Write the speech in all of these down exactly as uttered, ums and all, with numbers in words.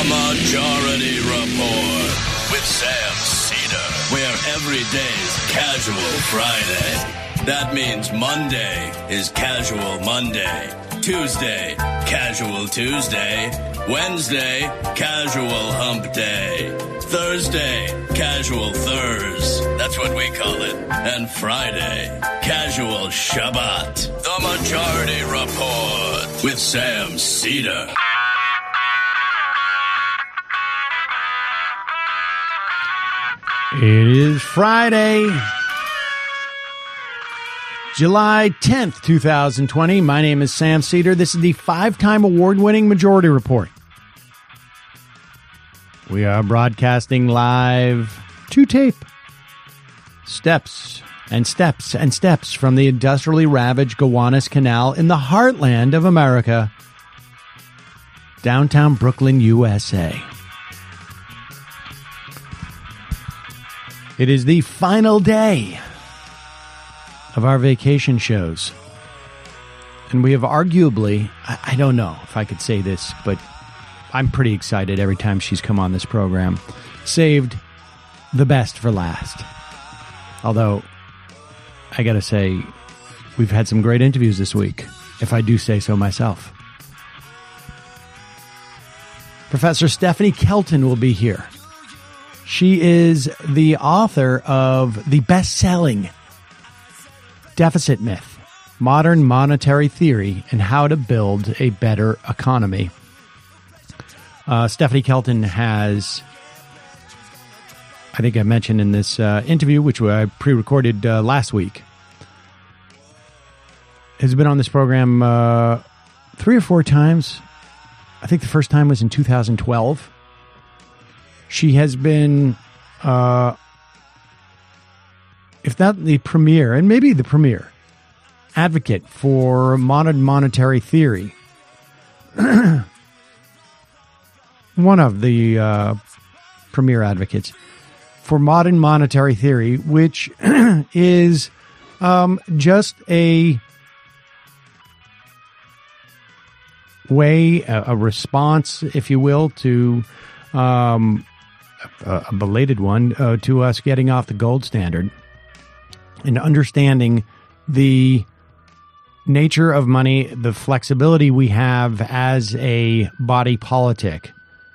Majority Report with Sam Cedar, where every day's Casual Friday. That means Monday is Casual Monday, Tuesday, Casual Tuesday, Wednesday, Casual Hump Day, Thursday, Casual Thurs, that's what we call it, and Friday, Casual Shabbat. The Majority Report with Sam Cedar. It is Friday, July tenth, twenty twenty. My name is Sam Cedar. This is the five-time award-winning Majority Report. We are broadcasting live to tape. Steps and steps and steps from the industrially ravaged Gowanus Canal in the heartland of America, downtown Brooklyn, U S A. It is the final day of our vacation shows. And we have arguably, I, I don't know if I could say this, but I'm pretty excited every time she's come on this program, saved the best for last. Although, I gotta say, we've had some great interviews this week, if I do say so myself. Professor Stephanie Kelton will be here. She is the author of the best-selling Deficit Myth, Modern Monetary Theory and How to Build a Better Economy. Uh, Stephanie Kelton has, I think I mentioned in this uh, interview, which I pre-recorded uh, last week, has been on this program uh, three or four times. I think the first time was in two thousand twelve. She has been, uh, if not the premier, and maybe the premier, advocate for modern monetary theory. One of the uh, premier advocates for modern monetary theory, which is um, just a way, a, a response, if you will, to um, a, a belated one, uh, to us getting off the gold standard and understanding the nature of money, the flexibility we have as a body politic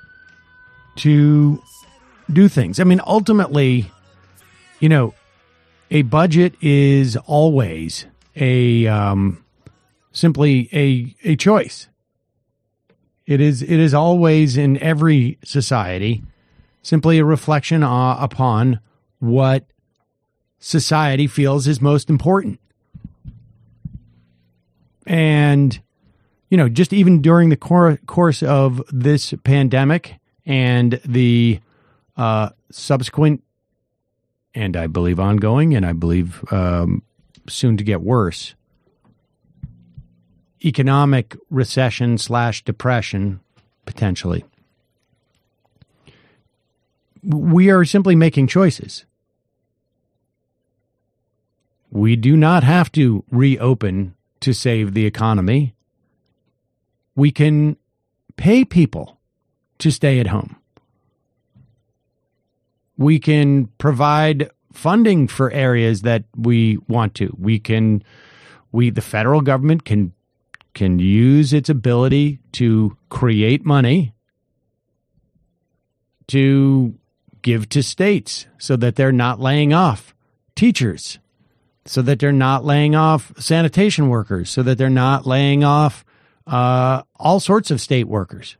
to do things. I mean, ultimately, you know, a budget is always a um, simply a a choice. It is it is always in every society simply a reflection uh, upon what society feels is most important. And, you know, just even during the cor- course of this pandemic and the uh, subsequent, and I believe ongoing, and I believe um, soon to get worse, economic recession slash depression, potentially, we are simply making choices. We do not have to reopen to save the economy. We can pay people to stay at home. We can provide funding for areas that we want to. We can, we, the federal government can, can use its ability to create money to give to states so that they're not laying off teachers, so that they're not laying off sanitation workers, so that they're not laying off uh, all sorts of state workers.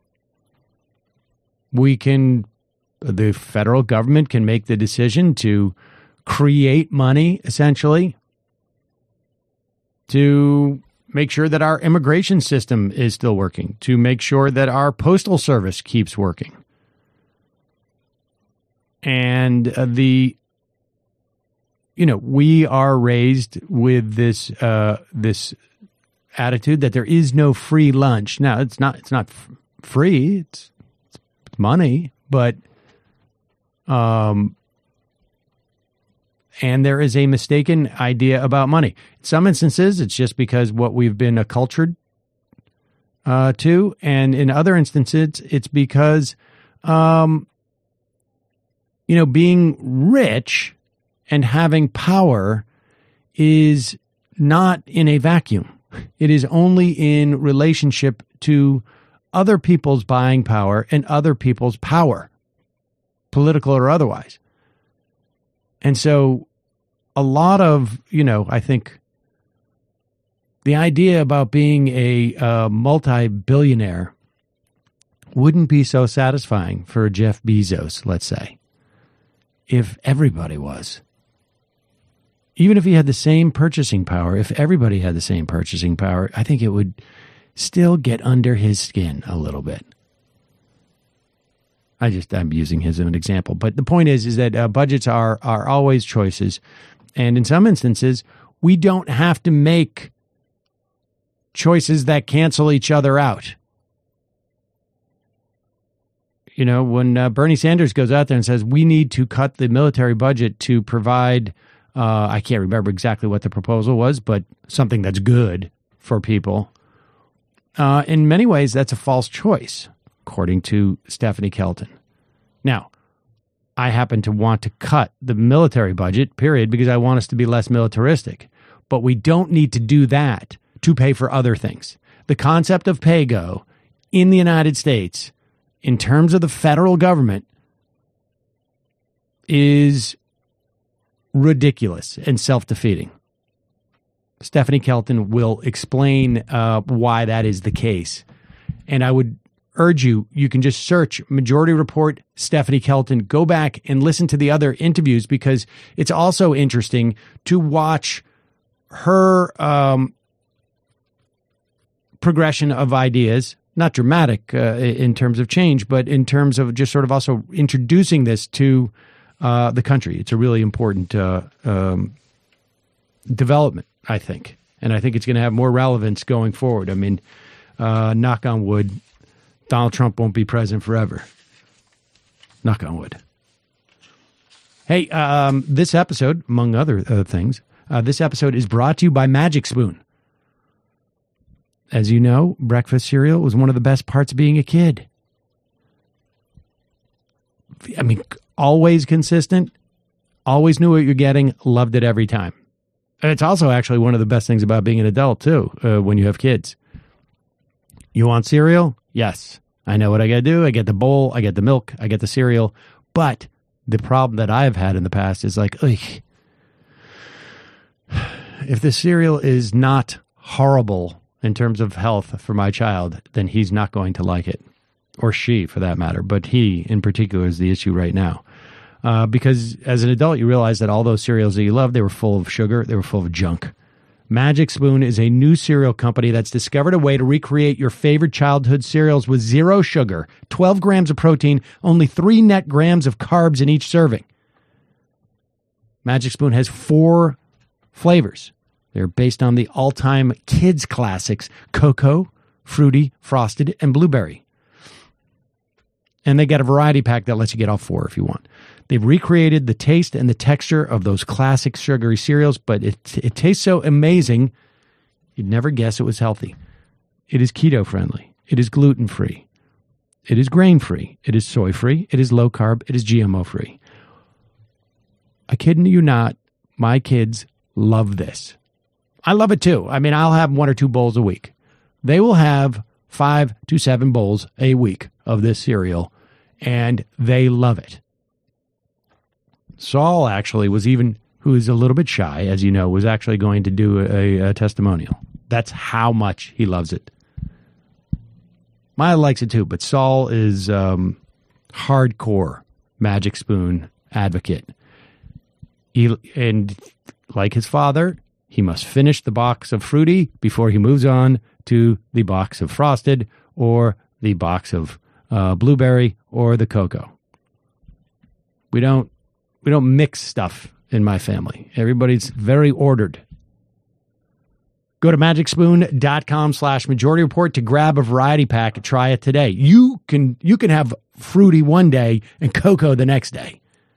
We can, the federal government can make the decision to create money, essentially, to make sure that our immigration system is still working, to make sure that our postal service keeps working. And uh, the, you know, we are raised with this uh, this attitude that there is no free lunch. Now, it's not it's not f- free; it's, it's money, but um, and there is a mistaken idea about money. In some instances, it's just because what we've been acculturated uh, to, and in other instances, it's because um, you know, being rich and having power is not in a vacuum. It is only in relationship to other people's buying power and other people's power, political or otherwise. And so a lot of, you know, I think the idea about being a uh, multi-billionaire wouldn't be so satisfying for Jeff Bezos, let's say, if everybody was. Even if he had the same purchasing power, if everybody had the same purchasing power, I think it would still get under his skin a little bit. I just, I'm using his as an example. But the point is, is that uh, budgets are, are always choices. And in some instances, we don't have to make choices that cancel each other out. You know, when uh, Bernie Sanders goes out there and says, we need to cut the military budget to provide, uh, I can't remember exactly what the proposal was, but something that's good for people. Uh, in many ways, that's a false choice, according to Stephanie Kelton. Now, I happen to want to cut the military budget, period, because I want us to be less militaristic. But we don't need to do that to pay for other things. The concept of pay-go in the United States, in terms of the federal government, is ridiculous and self-defeating. Stephanie Kelton will explain uh, why that is the case. And I would urge you, you can just search Majority Report Stephanie Kelton. Go back and listen to the other interviews, because it's also interesting to watch her um, progression of ideas. Not dramatic uh, in terms of change, but in terms of just sort of also introducing this to uh, the country. It's a really important uh, um, development, I think. And I think it's going to have more relevance going forward. I mean, uh, knock on wood, Donald Trump won't be president forever. Knock on wood. Hey, um, this episode, among other uh, things, uh, this episode is brought to you by Magic Spoon. As you know, breakfast cereal was one of the best parts of being a kid. I mean, always consistent, always knew what you're getting, loved it every time. And it's also actually one of the best things about being an adult, too, uh, when you have kids. You want cereal? Yes. I know what I got to do. I get the bowl, I get the milk, I get the cereal. But the problem that I've had in the past is like, ugh, if the cereal is not horrible in terms of health for my child, then he's not going to like it. Or she, for that matter. But he, in particular, is the issue right now. Uh, because as an adult, you realize that all those cereals that you love, they were full of sugar, they were full of junk. Magic Spoon is a new cereal company that's discovered a way to recreate your favorite childhood cereals with zero sugar, twelve grams of protein, only three net grams of carbs in each serving. Magic Spoon has four flavors. They're based on the all-time kids classics, Cocoa, Fruity, Frosted, and Blueberry. And they got a variety pack that lets you get all four if you want. They've recreated the taste and the texture of those classic sugary cereals, but it, it tastes so amazing, you'd never guess it was healthy. It is keto-friendly. It is gluten-free. It is grain-free. It is soy-free. It is low-carb. It is G M O-free. I kid you not, my kids love this. I love it too. I mean, I'll have one or two bowls a week. They will have five to seven bowls a week of this cereal, and they love it. Saul actually was even, who is a little bit shy, as you know, was actually going to do a, a testimonial. That's how much he loves it. Maya likes it too, but Saul is um, hardcore Magic Spoon advocate. He, and like his father, he must finish the box of Fruity before he moves on to the box of Frosted or the box of uh, Blueberry or the Cocoa. We don't we don't mix stuff in my family. Everybody's very ordered. Go to magicspoon.com slash majority report to grab a variety pack and try it today. You can you can have Fruity one day and Cocoa the next day.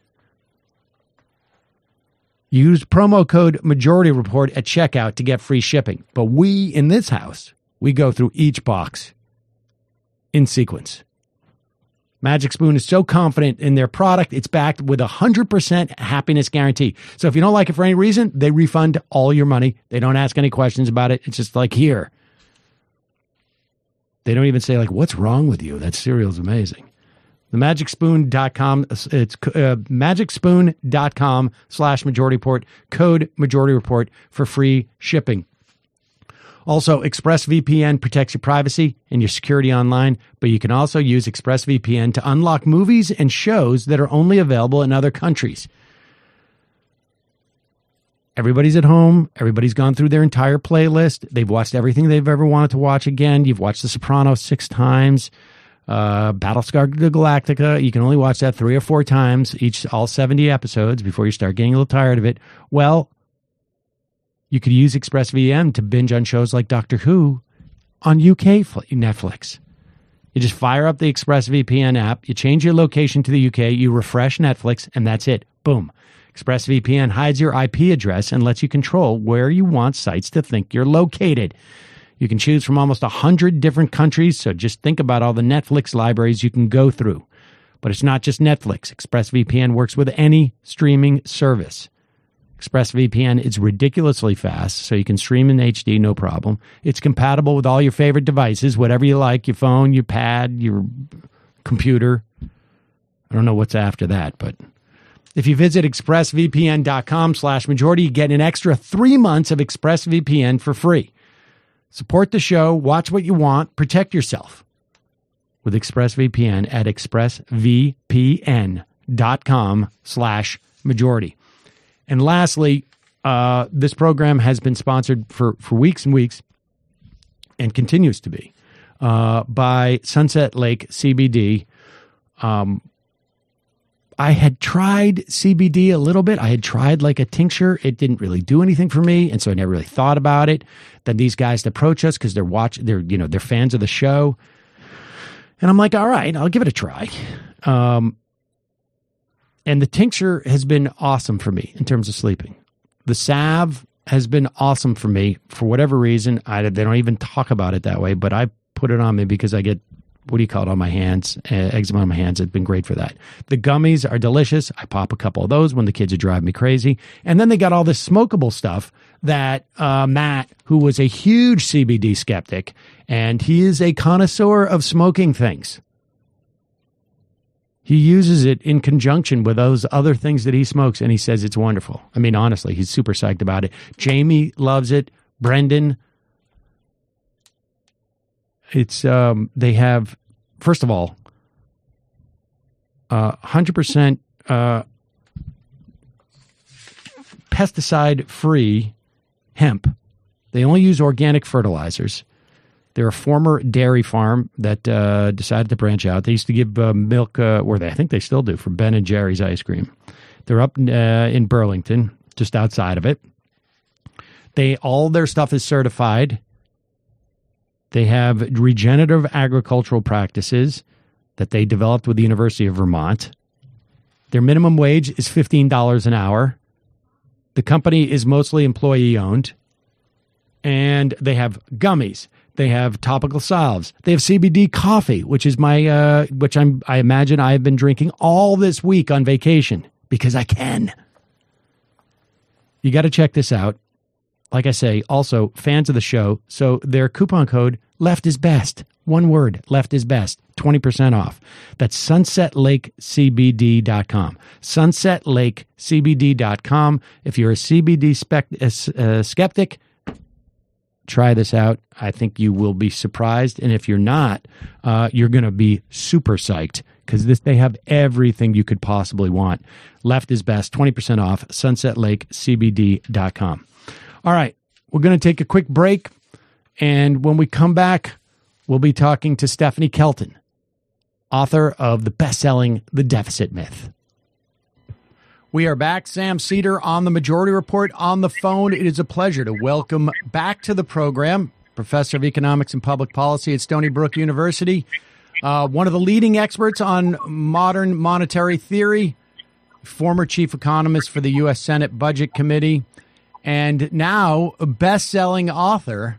Use promo code Majority Report at checkout to get free shipping. But we, in this house, we go through each box in sequence. Magic Spoon is so confident in their product, it's backed with a one hundred percent happiness guarantee. So if you don't like it for any reason, they refund all your money. They don't ask any questions about it. It's just like, here. They don't even say, like, what's wrong with you? That cereal's amazing. The magic spoon dot com, it's uh, magic spoon dot com slash majority report, code majority report for free shipping. Also, ExpressVPN protects your privacy and your security online, but you can also use ExpressVPN to unlock movies and shows that are only available in other countries. Everybody's at home. Everybody's gone through their entire playlist. They've watched everything they've ever wanted to watch again. You've watched The Sopranos six times. Uh, Battlestar Galactica, you can only watch that three or four times, each all seventy episodes before you start getting a little tired of it. Well, you could use ExpressVPN to binge on shows like Doctor Who on U K Netflix. You just fire up the ExpressVPN app, you change your location to the U K, you refresh Netflix, and that's it. Boom. ExpressVPN hides your I P address and lets you control where you want sites to think you're located. You can choose from almost one hundred different countries, so just think about all the Netflix libraries you can go through. But it's not just Netflix. ExpressVPN works with any streaming service. ExpressVPN is ridiculously fast, so you can stream in H D, no problem. It's compatible with all your favorite devices, whatever you like, your phone, your pad, your computer. I don't know what's after that, but if you visit expressvpn.com slash majority, you get an extra three months of ExpressVPN for free. Support the show, watch what you want, protect yourself with ExpressVPN at expressvpn.com slash majority. And lastly, uh, this program has been sponsored for, for weeks and weeks and continues to be uh, by Sunset Lake C B D. Um, I had tried C B D a little bit. I had tried like a tincture. It didn't really do anything for me, and so I never really thought about it. Then these guys approach us because they're watch, they're you know they're fans of the show, and I'm like, all right, I'll give it a try. Um, and the tincture has been awesome for me in terms of sleeping. The salve has been awesome for me for whatever reason. I they don't even talk about it that way, but I put it on me because I get, what do you call it, on my hands, uh, eczema on my hands. It's been great for that. The gummies are delicious. I pop a couple of those when the kids are driving me crazy. And then they got all this smokable stuff that uh, Matt, who was a huge C B D skeptic, and he is a connoisseur of smoking things. He uses it in conjunction with those other things that he smokes, and he says it's wonderful. I mean, honestly, he's super psyched about it. Jamie loves it. Brendan. It's um, they have, first of all, uh, one hundred percent uh, pesticide-free hemp. They only use organic fertilizers. They're a former dairy farm that uh, decided to branch out. They used to give uh, milk, uh, or they, I think they still do, for Ben and Jerry's ice cream. They're up uh, in Burlington, just outside of it. They all their stuff is certified. They have regenerative agricultural practices that they developed with the University of Vermont. Their minimum wage is fifteen dollars an hour. The company is mostly employee-owned. And they have gummies. They have topical salves. They have C B D coffee, which is my, uh, which I'm, I imagine I have been drinking all this week on vacation because I can. You got to check this out. Like I say, also fans of the show. So their coupon code, left is best. One word, left is best. twenty percent off. That's sunset lake c b d dot com. sunset lake c b d dot com. If you're a C B D spec, uh, uh, skeptic, try this out. I think you will be surprised. And if you're not, uh, you're going to be super psyched because this they have everything you could possibly want. Left is best, twenty percent off, sunset lake c b d dot com. All right, we're going to take a quick break. And when we come back, we'll be talking to Stephanie Kelton, author of the best-selling The Deficit Myth. We are back. Sam Seder on the Majority Report on the phone. It is a pleasure to welcome back to the program Professor of Economics and Public Policy at Stony Brook University, uh, one of the leading experts on modern monetary theory, former chief economist for the U S Senate Budget Committee, and now a best-selling author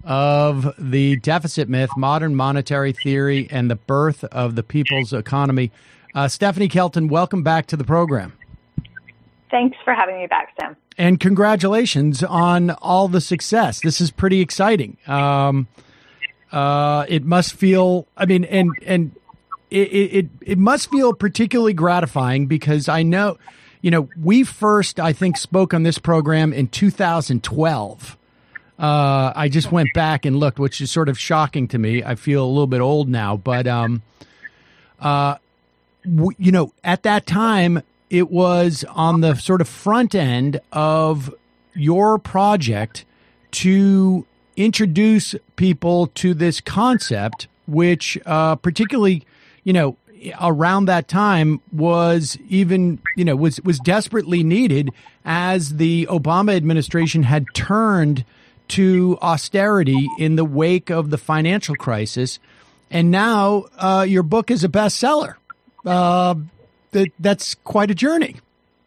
of the deficit myth, modern monetary theory, and the birth of the people's economy. Uh, Stephanie Kelton, welcome back to the program. Thanks for having me back, Sam. And congratulations on all the success. This is pretty exciting. Um, uh, it must feel, I mean, and and it, it it must feel particularly gratifying because I know, you know, we first, I think, spoke on this program in two thousand twelve. Uh, I just went back and looked, which is sort of shocking to me. I feel a little bit old now, but, um, uh, w- you know, at that time, it was on the sort of front end of your project to introduce people to this concept, which uh, particularly, you know, around that time was even, you know, was, was desperately needed as the Obama administration had turned to austerity in the wake of the financial crisis. And now uh, your book is a bestseller. Uh, that, that's quite a journey.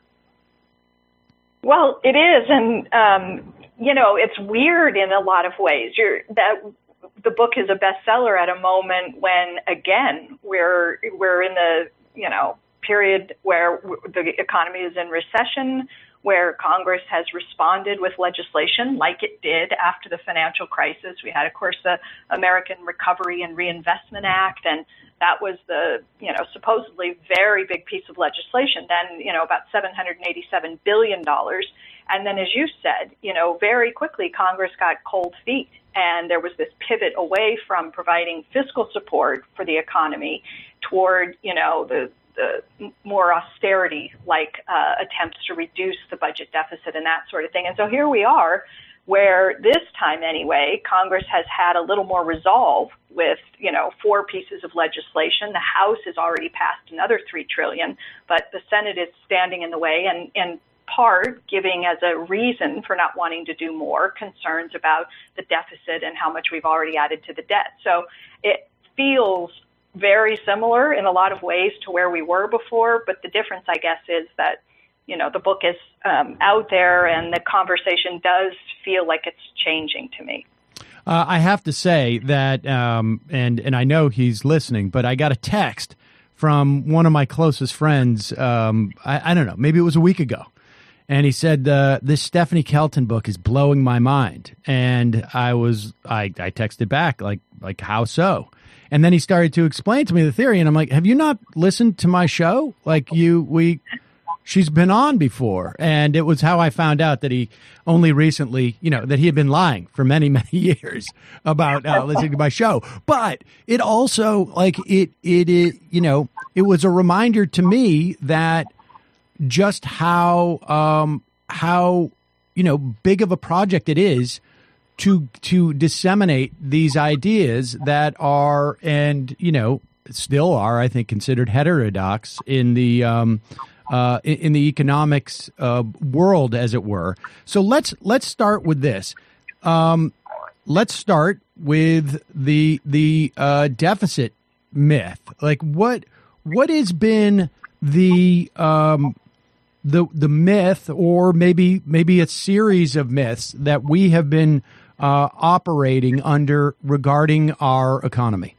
Well, it is. And, um, you know, it's weird in a lot of ways. You're, that the book is a bestseller at a moment when, again, we're we're in the, you know, period where the economy is in recession, where Congress has responded with legislation like it did after the financial crisis. We had, of course, the American Recovery and Reinvestment Act, and that was the, you know, supposedly very big piece of legislation. Then, you know, about seven hundred eighty-seven billion dollars. And then, as you said, you know, very quickly, Congress got cold feet, and there was this pivot away from providing fiscal support for the economy toward, you know, the the more austerity-like uh, attempts to reduce the budget deficit and that sort of thing. And so here we are, where this time anyway, Congress has had a little more resolve with, you know, four pieces of legislation. The House has already passed another three trillion dollars, but the Senate is standing in the way, and in part giving as a reason for not wanting to do more concerns about the deficit and how much we've already added to the debt. So it feels very similar in a lot of ways to where we were before, but the difference, I guess, is that, you know, the book is um, out there and the conversation does feel like it's changing to me. Uh, I have to say that, um, and, and I know he's listening, but I got a text from one of my closest friends, um, I, I don't know, maybe it was a week ago, and he said, uh, this Stephanie Kelton book is blowing my mind. And I was, I, I texted back, like, like, how so? And then he started to explain to me the theory, and I'm like, have you not listened to my show? Like you, we, she's been on before. And it was how I found out that he only recently, you know, that he had been lying for many, many years about uh, listening to my show. But it also, like, it, it, it, you know, it was a reminder to me that just how, um, how, you know, big of a project it is to to disseminate these ideas that are, and you know, still are, I think, considered heterodox in the um, uh, in, in the economics uh, world, as it were. So let's let's start with this. Um, let's start with the the uh, deficit myth. Like, what what has been the um, the the myth, or maybe maybe a series of myths that we have been Uh, operating under regarding our economy?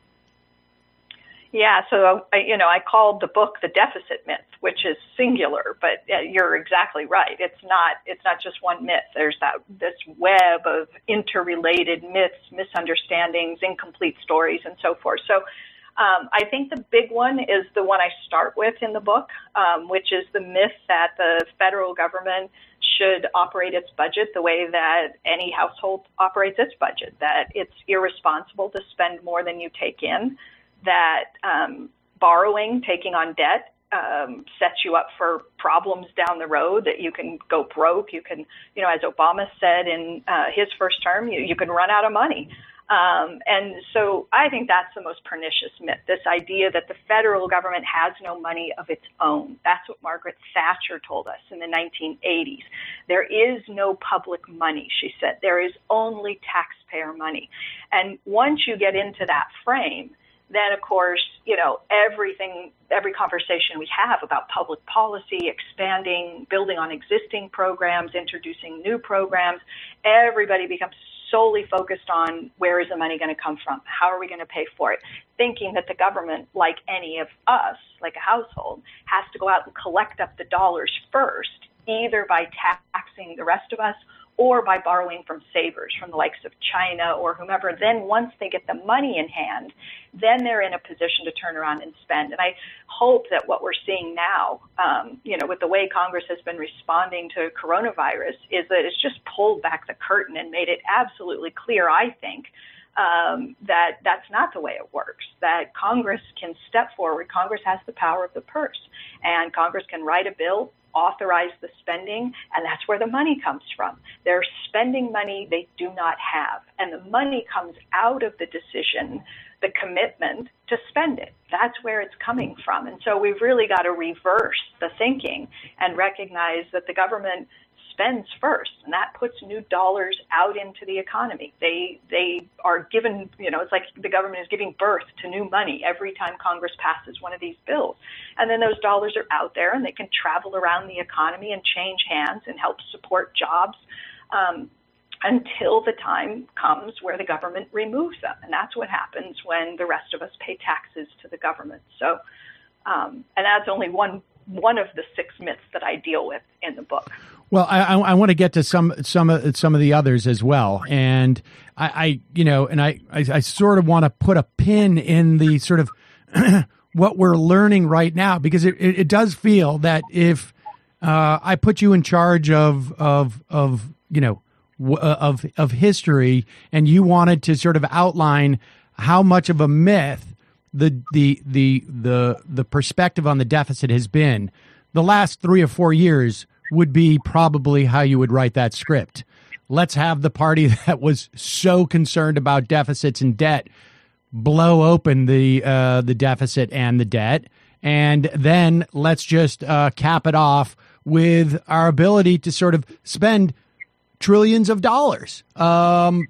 Yeah, so, you know, I called the book The Deficit Myth, which is singular, but you're exactly right. It's not it's not just one myth. There's that this web of interrelated myths, misunderstandings, incomplete stories, and so forth. So um, I think the big one is the one I start with in the book, um, which is the myth that the federal government should operate its budget the way that any household operates its budget, that it's irresponsible to spend more than you take in, that um, borrowing, taking on debt, um, sets you up for problems down the road, that you can go broke. You can, you know, as Obama said in uh, his first term, you, you can run out of money. Um, and so I think that's the most pernicious myth, this idea that the federal government has no money of its own. That's what Margaret Thatcher told us in the nineteen eighties. There is no public money, she said. There is only taxpayer money. And once you get into that frame, then, of course, you know, everything, every conversation we have about public policy, expanding, building on existing programs, introducing new programs, everybody becomes solely focused on where is the money going to come from? How are we going to pay for it? Thinking that the government, like any of us, like a household, has to go out and collect up the dollars first, either by taxing the rest of us or by borrowing from savers, from the likes of China or whomever. Then once they get the money in hand, then they're in a position to turn around and spend. And I hope that what we're seeing now, um, you know, with the way Congress has been responding to coronavirus, is that it's just pulled back the curtain and made it absolutely clear, I think, um, that that's not the way it works, that Congress can step forward. Congress has the power of the purse, and Congress can write a bill, authorize the spending, and that's where the money comes from. They're spending money they do not have, and the money comes out of the decision, the commitment to spend it. That's where it's coming from. And so we've really got to reverse the thinking and recognize that the government spends first, and that puts new dollars out into the economy. They they are given, you know, it's like the government is giving birth to new money every time Congress passes one of these bills. And then those dollars are out there, and they can travel around the economy and change hands and help support jobs um, until the time comes where the government removes them. And that's what happens when the rest of us pay taxes to the government. So, um, and that's only one one of the six myths that I deal with in the book. Well, I, I, I want to get to some some of some of the others as well, and I, I you know, and I, I, I sort of want to put a pin in the sort of what we're learning right now, because it, it, it does feel that if uh, I put you in charge of of of you know w- of of history, and you wanted to sort of outline how much of a myth the the the the the perspective on the deficit has been, the last three or four years would be probably how you would write that script. Let's have the party that was so concerned about deficits and debt blow open the uh, the deficit and the debt, and then let's just uh, cap it off with our ability to sort of spend trillions of dollars, um,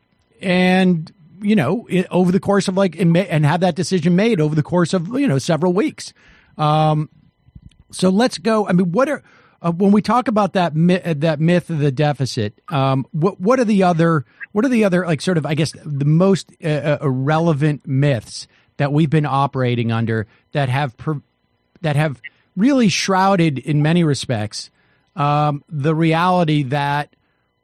and you know, it, over the course of like, and have that decision made over the course of you know several weeks. Um, so let's go. I mean, what are Uh, when we talk about that myth, that myth of the deficit, um, what what are the other what are the other like sort of I guess the most uh, relevant myths that we've been operating under that have per, that have really shrouded in many respects um, the reality that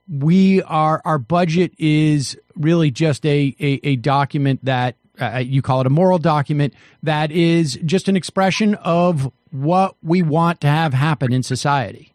we are our budget is really just a a, a document that uh, you call it a moral document that is just an expression of what we want to have happen in society.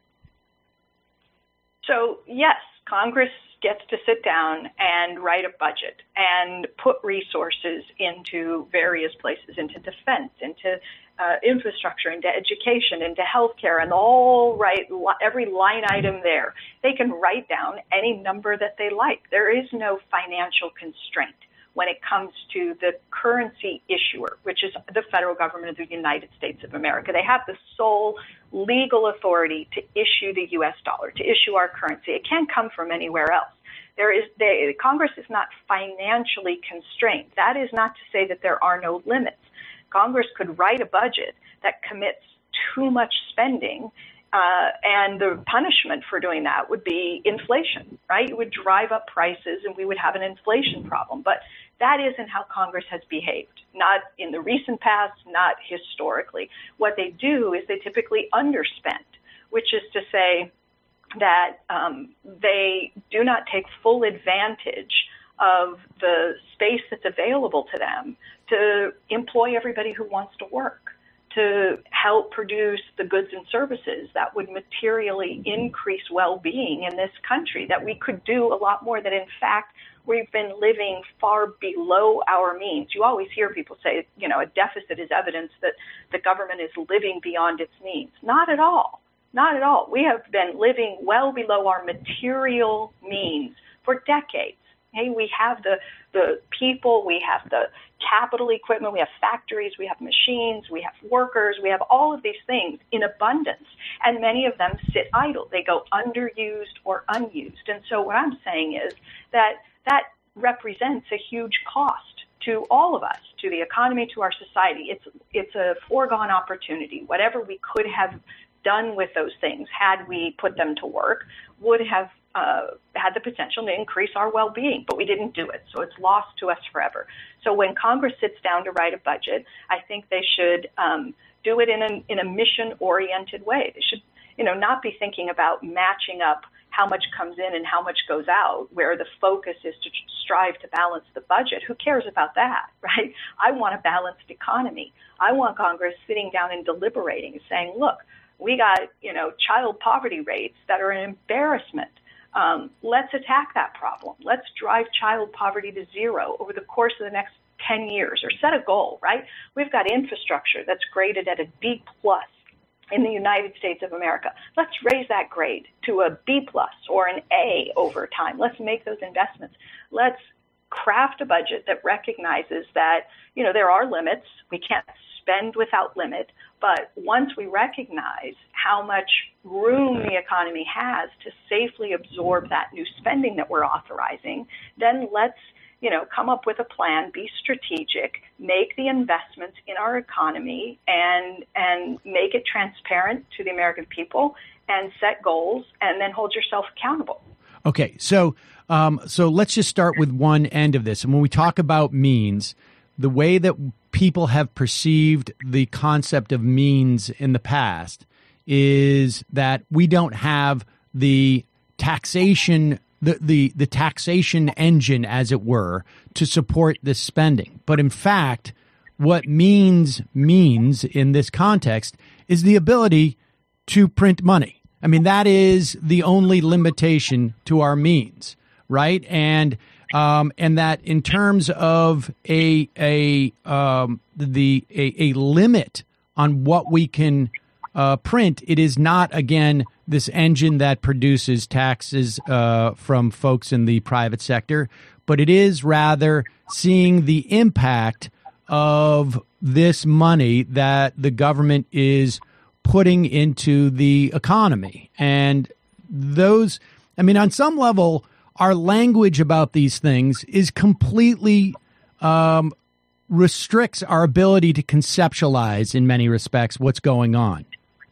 So, yes, Congress gets to sit down and write a budget and put resources into various places, into defense, into uh, infrastructure, into education, into healthcare, and all right, every line item there. They can write down any number that they like. There is no financial constraint when it comes to the currency issuer, which is the federal government of the United States of America. They have the sole legal authority to issue the U S dollar, to issue our currency. It can't come from anywhere else. There is they, Congress is not financially constrained. That is not to say that there are no limits. Congress could write a budget that commits too much spending, Uh, and the punishment for doing that would be inflation, right? It would drive up prices and we would have an inflation problem. But that isn't how Congress has behaved, not in the recent past, not historically. What they do is they typically underspend, which is to say that um, they do not take full advantage of the space that's available to them to employ everybody who wants to work, to help produce the goods and services that would materially increase well-being in this country, that we could do a lot more, that in fact we've been living far below our means. You always hear people say, you know, a deficit is evidence that the government is living beyond its means. Not at all. Not at all. We have been living well below our material means for decades. Hey, we have the, the people, we have the capital equipment, we have factories, we have machines, we have workers, we have all of these things in abundance. And many of them sit idle. They go underused or unused. And so what I'm saying is that that represents a huge cost to all of us, to the economy, to our society. It's, it's a foregone opportunity. Whatever we could have done with those things, had we put them to work, would have uh, had the potential to increase our well-being, but we didn't do it. So it's lost to us forever. So when Congress sits down to write a budget, I think they should um, do it in a, in a mission-oriented way. They should, you know, not be thinking about matching up how much comes in and how much goes out, where the focus is to strive to balance the budget. Who cares about that, right? I want a balanced economy. I want Congress sitting down and deliberating and saying, look, we got, you know, child poverty rates that are an embarrassment. Um, let's attack that problem. Let's drive child poverty to zero over the course of the next ten years, or set a goal, right? We've got infrastructure that's graded at a B plus in the United States of America. Let's raise that grade to a B plus or an A over time. Let's make those investments. Let's craft a budget that recognizes that, you know, there are limits. We can't spend without limit. But once we recognize how much room the economy has to safely absorb that new spending that we're authorizing, then let's, you know, come up with a plan, be strategic, make the investments in our economy, and and make it transparent to the American people, and set goals, and then hold yourself accountable. Okay, so um, so let's just start with one end of this. And when we talk about means, the way that people have perceived the concept of means in the past is that we don't have the taxation The, the the taxation engine, as it were, to support this spending. But in fact, what means means in this context is the ability to print money. I mean, that is the only limitation to our means, right? And um, and that in terms of a a um, the a, a limit on what we can uh, print, it is not, again, this engine that produces taxes uh, from folks in the private sector, but it is rather seeing the impact of this money that the government is putting into the economy. And those, I mean, on some level, our language about these things is completely um, restricts our ability to conceptualize, in many respects, what's going on.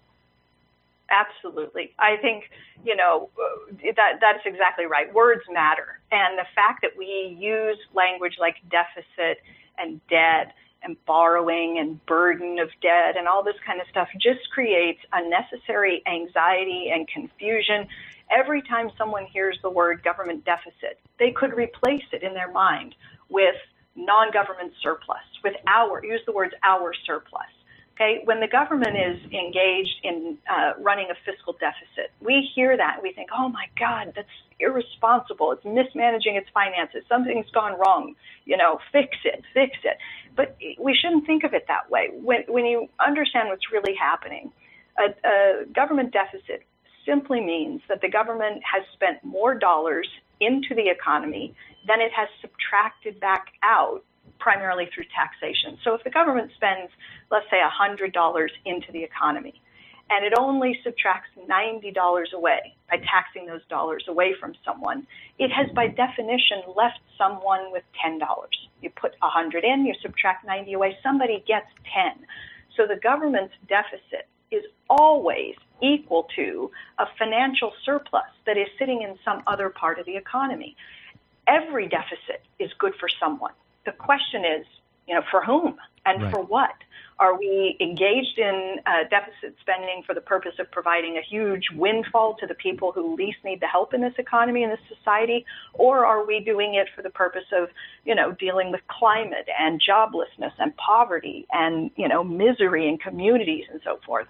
Absolutely. I think, you know, that that's exactly right. Words matter. And the fact that we use language like deficit and debt and borrowing and burden of debt and all this kind of stuff just creates unnecessary anxiety and confusion. Every time someone hears the word government deficit, they could replace it in their mind with non-government surplus, with our, use the words our surplus. Okay, when the government is engaged in uh, running a fiscal deficit, we hear that and we think, oh my God, that's irresponsible. It's mismanaging its finances. Something's gone wrong. You know, fix it, fix it. But we shouldn't think of it that way. When, when you understand what's really happening, a, a government deficit simply means that the government has spent more dollars into the economy than it has subtracted back out, primarily through taxation. So if the government spends, let's say, one hundred dollars into the economy, and it only subtracts ninety dollars away by taxing those dollars away from someone, it has by definition left someone with ten dollars. You put one hundred in, you subtract ninety away, somebody gets ten. So the government's deficit is always equal to a financial surplus that is sitting in some other part of the economy. Every deficit is good for someone. The question is, you know, for whom and right. for what? Are we engaged in uh, deficit spending for the purpose of providing a huge windfall to the people who least need the help in this economy, in this society? Or are we doing it for the purpose of, you know, dealing with climate and joblessness and poverty and, you know, misery in communities and so forth?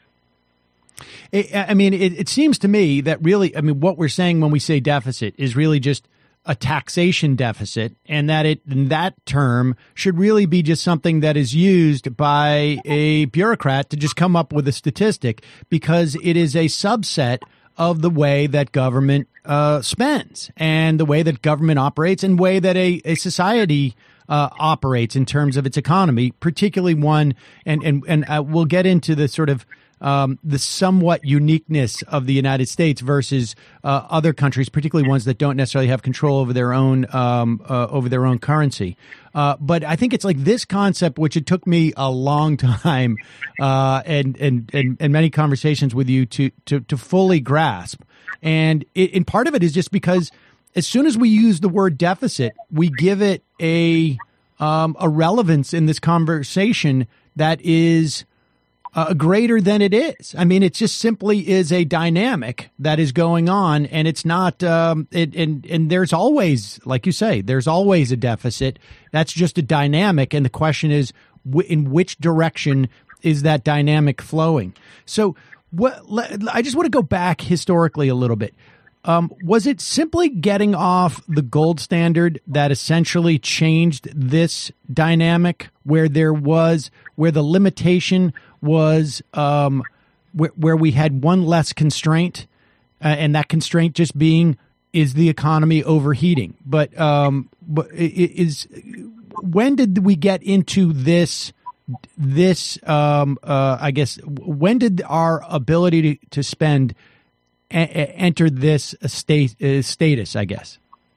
I mean, it, it seems to me that really, I mean, what we're saying when we say deficit is really just a taxation deficit, and that it that term should really be just something that is used by a bureaucrat to just come up with a statistic, because it is a subset of the way that government uh, spends and the way that government operates and way that a, a society uh, operates in terms of its economy, particularly one, and, and, and uh, we'll get into the sort of Um, the somewhat uniqueness of the United States versus uh, other countries, particularly ones that don't necessarily have control over their own um, uh, over their own currency. Uh, but I think it's like this concept, which it took me a long time uh, and, and and and many conversations with you to to to fully grasp. And it, and part of it is just because as soon as we use the word deficit, we give it a um, a relevance in this conversation that is uh, greater than it is. I mean, it just simply is a dynamic that is going on, and it's not. Um, it, and and there's always, like you say, there's always a deficit. That's just a dynamic, and the question is, w- in which direction is that dynamic flowing? So, what? I just want to go back historically a little bit. Um, was it simply getting off the gold standard that essentially changed this dynamic, where there was, where the limitation was, um, where, where we had one less constraint, uh, and that constraint just being, is the economy overheating? But, um, but is, when did we get into this, this, um, uh, I guess, when did our ability to, to spend entered this state uh, status, I guess?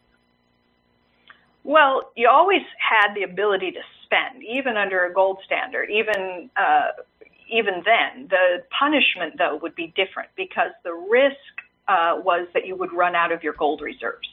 Well, you always had the ability to spend, even under a gold standard. Even uh, even then, the punishment though would be different, because the risk uh, was that you would run out of your gold reserves.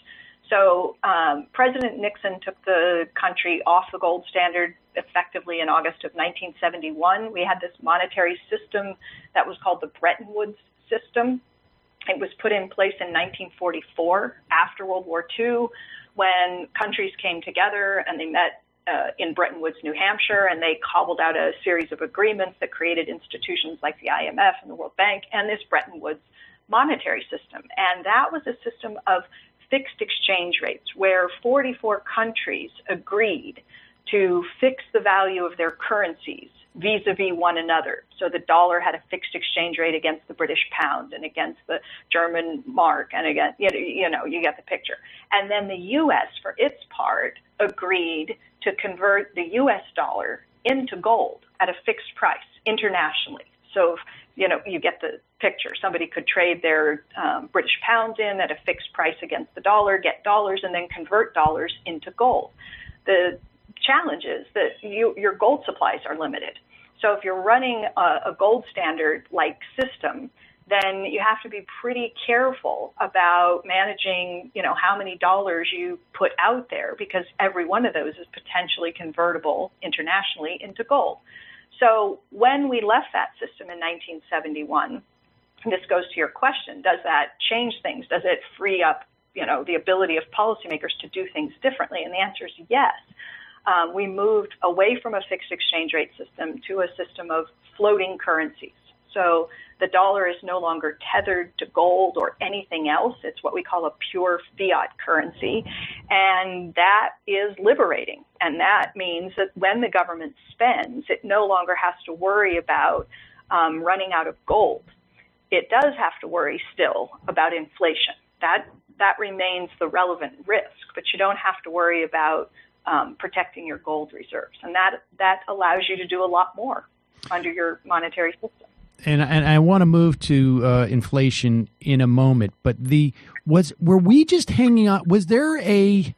So um, President Nixon took the country off the gold standard effectively in August of nineteen seventy-one. We had this monetary system that was called the Bretton Woods system. It was put in place in nineteen forty-four after World War Two, when countries came together and they met uh, in Bretton Woods, New Hampshire, and they cobbled out a series of agreements that created institutions like the I M F and the World Bank and this Bretton Woods monetary system. And that was a system of fixed exchange rates, where forty-four countries agreed to fix the value of their currencies vis-a-vis one another. So the dollar had a fixed exchange rate against the British pound and against the German mark, and again, you know, you know, you get the picture. And then the U S, for its part, agreed to convert the U S dollar into gold at a fixed price internationally. So, you know, you get the picture. Somebody could trade their um, British pounds in at a fixed price against the dollar, get dollars, and then convert dollars into gold. The challenge is that you, your gold supplies are limited. So if you're running a, a gold standard like system, then you have to be pretty careful about managing, you know, how many dollars you put out there, because every one of those is potentially convertible internationally into gold. So when we left that system in nineteen seventy-one, and this goes to your question, does that change things? Does it free up, you know, the ability of policymakers to do things differently? And the answer is yes. Um, we moved away from a fixed exchange rate system to a system of floating currencies. So the dollar is no longer tethered to gold or anything else. It's what we call a pure fiat currency. And that is liberating. And that means that when the government spends, it no longer has to worry about um, running out of gold. It does have to worry still about inflation. That, that remains the relevant risk, but you don't have to worry about Um, protecting your gold reserves. And that that allows you to do a lot more under your monetary system. And, and I want to move to uh, inflation in a moment, but the was were we just hanging on? Was there a?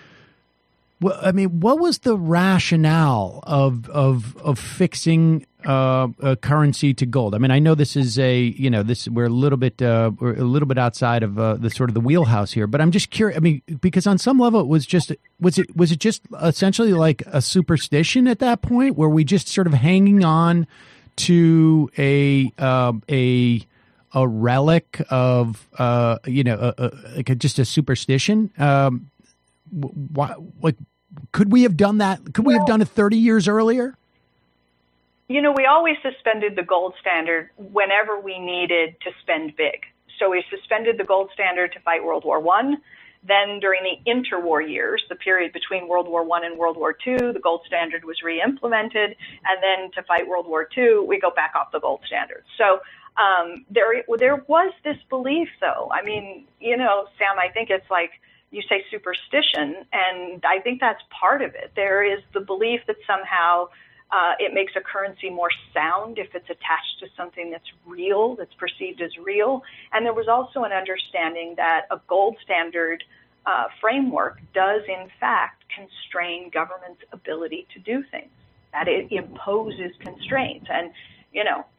Well, I mean, what was the rationale of of of fixing uh, a currency to gold? I mean, I know this is a you know this we're a little bit uh, we're a little bit outside of uh, the sort of the wheelhouse here, but I'm just curious. I mean, because on some level, it was just was it was it just essentially like a superstition at that point, where we just sort of hanging on to a uh, a a relic of uh, you know a, a, like a, just a superstition. Um, Why, like, could we have done that? Could we have done it thirty years earlier? You know, we always suspended the gold standard whenever we needed to spend big. So we suspended the gold standard to fight World War One. Then during the interwar years, the period between World War One and World War Two, the gold standard was re-implemented. And then to fight World War Two, we go back off the gold standard. So um, there, there was this belief, though. I mean, you know, Sam, I think it's like, you say superstition, and I think that's part of it. There is the belief that somehow uh, it makes a currency more sound if it's attached to something that's real, that's perceived as real. And there was also an understanding that a gold standard uh, framework does, in fact, constrain government's ability to do things, that it imposes constraints. And, you know,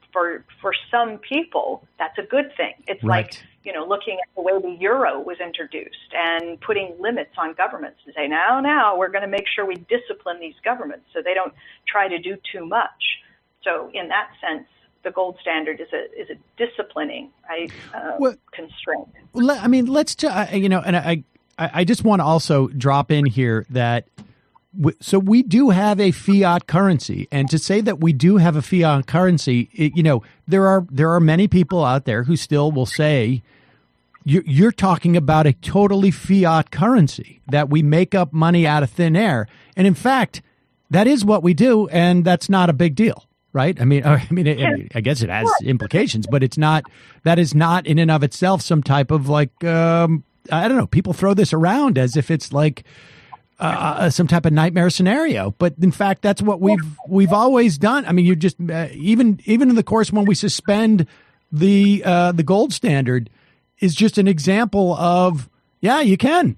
for for some people, that's a good thing. It's Right. like, you know, looking at the way the euro was introduced and putting limits on governments to say, now, now, we're going to make sure we discipline these governments so they don't try to do too much. So in that sense, the gold standard is a is a disciplining, right, uh, well, constraint. Well, I mean, let's, t- uh, you know, and I, I just want to also drop in here that so we do have a fiat currency, and to say that we do have a fiat currency, it, you know, there are there are many people out there who still will say you're, you're talking about a totally fiat currency, that we make up money out of thin air. And in fact, that is what we do. And that's not a big deal. Right. I mean, I mean, it, I guess it has implications, but it's not, that is not in and of itself some type of like, um, I don't know, people throw this around as if it's like, Uh, some type of nightmare scenario, but in fact, that's what we've we've always done. I mean, you just uh, even even in the course when we suspend the uh, the gold standard is just an example of yeah, you can.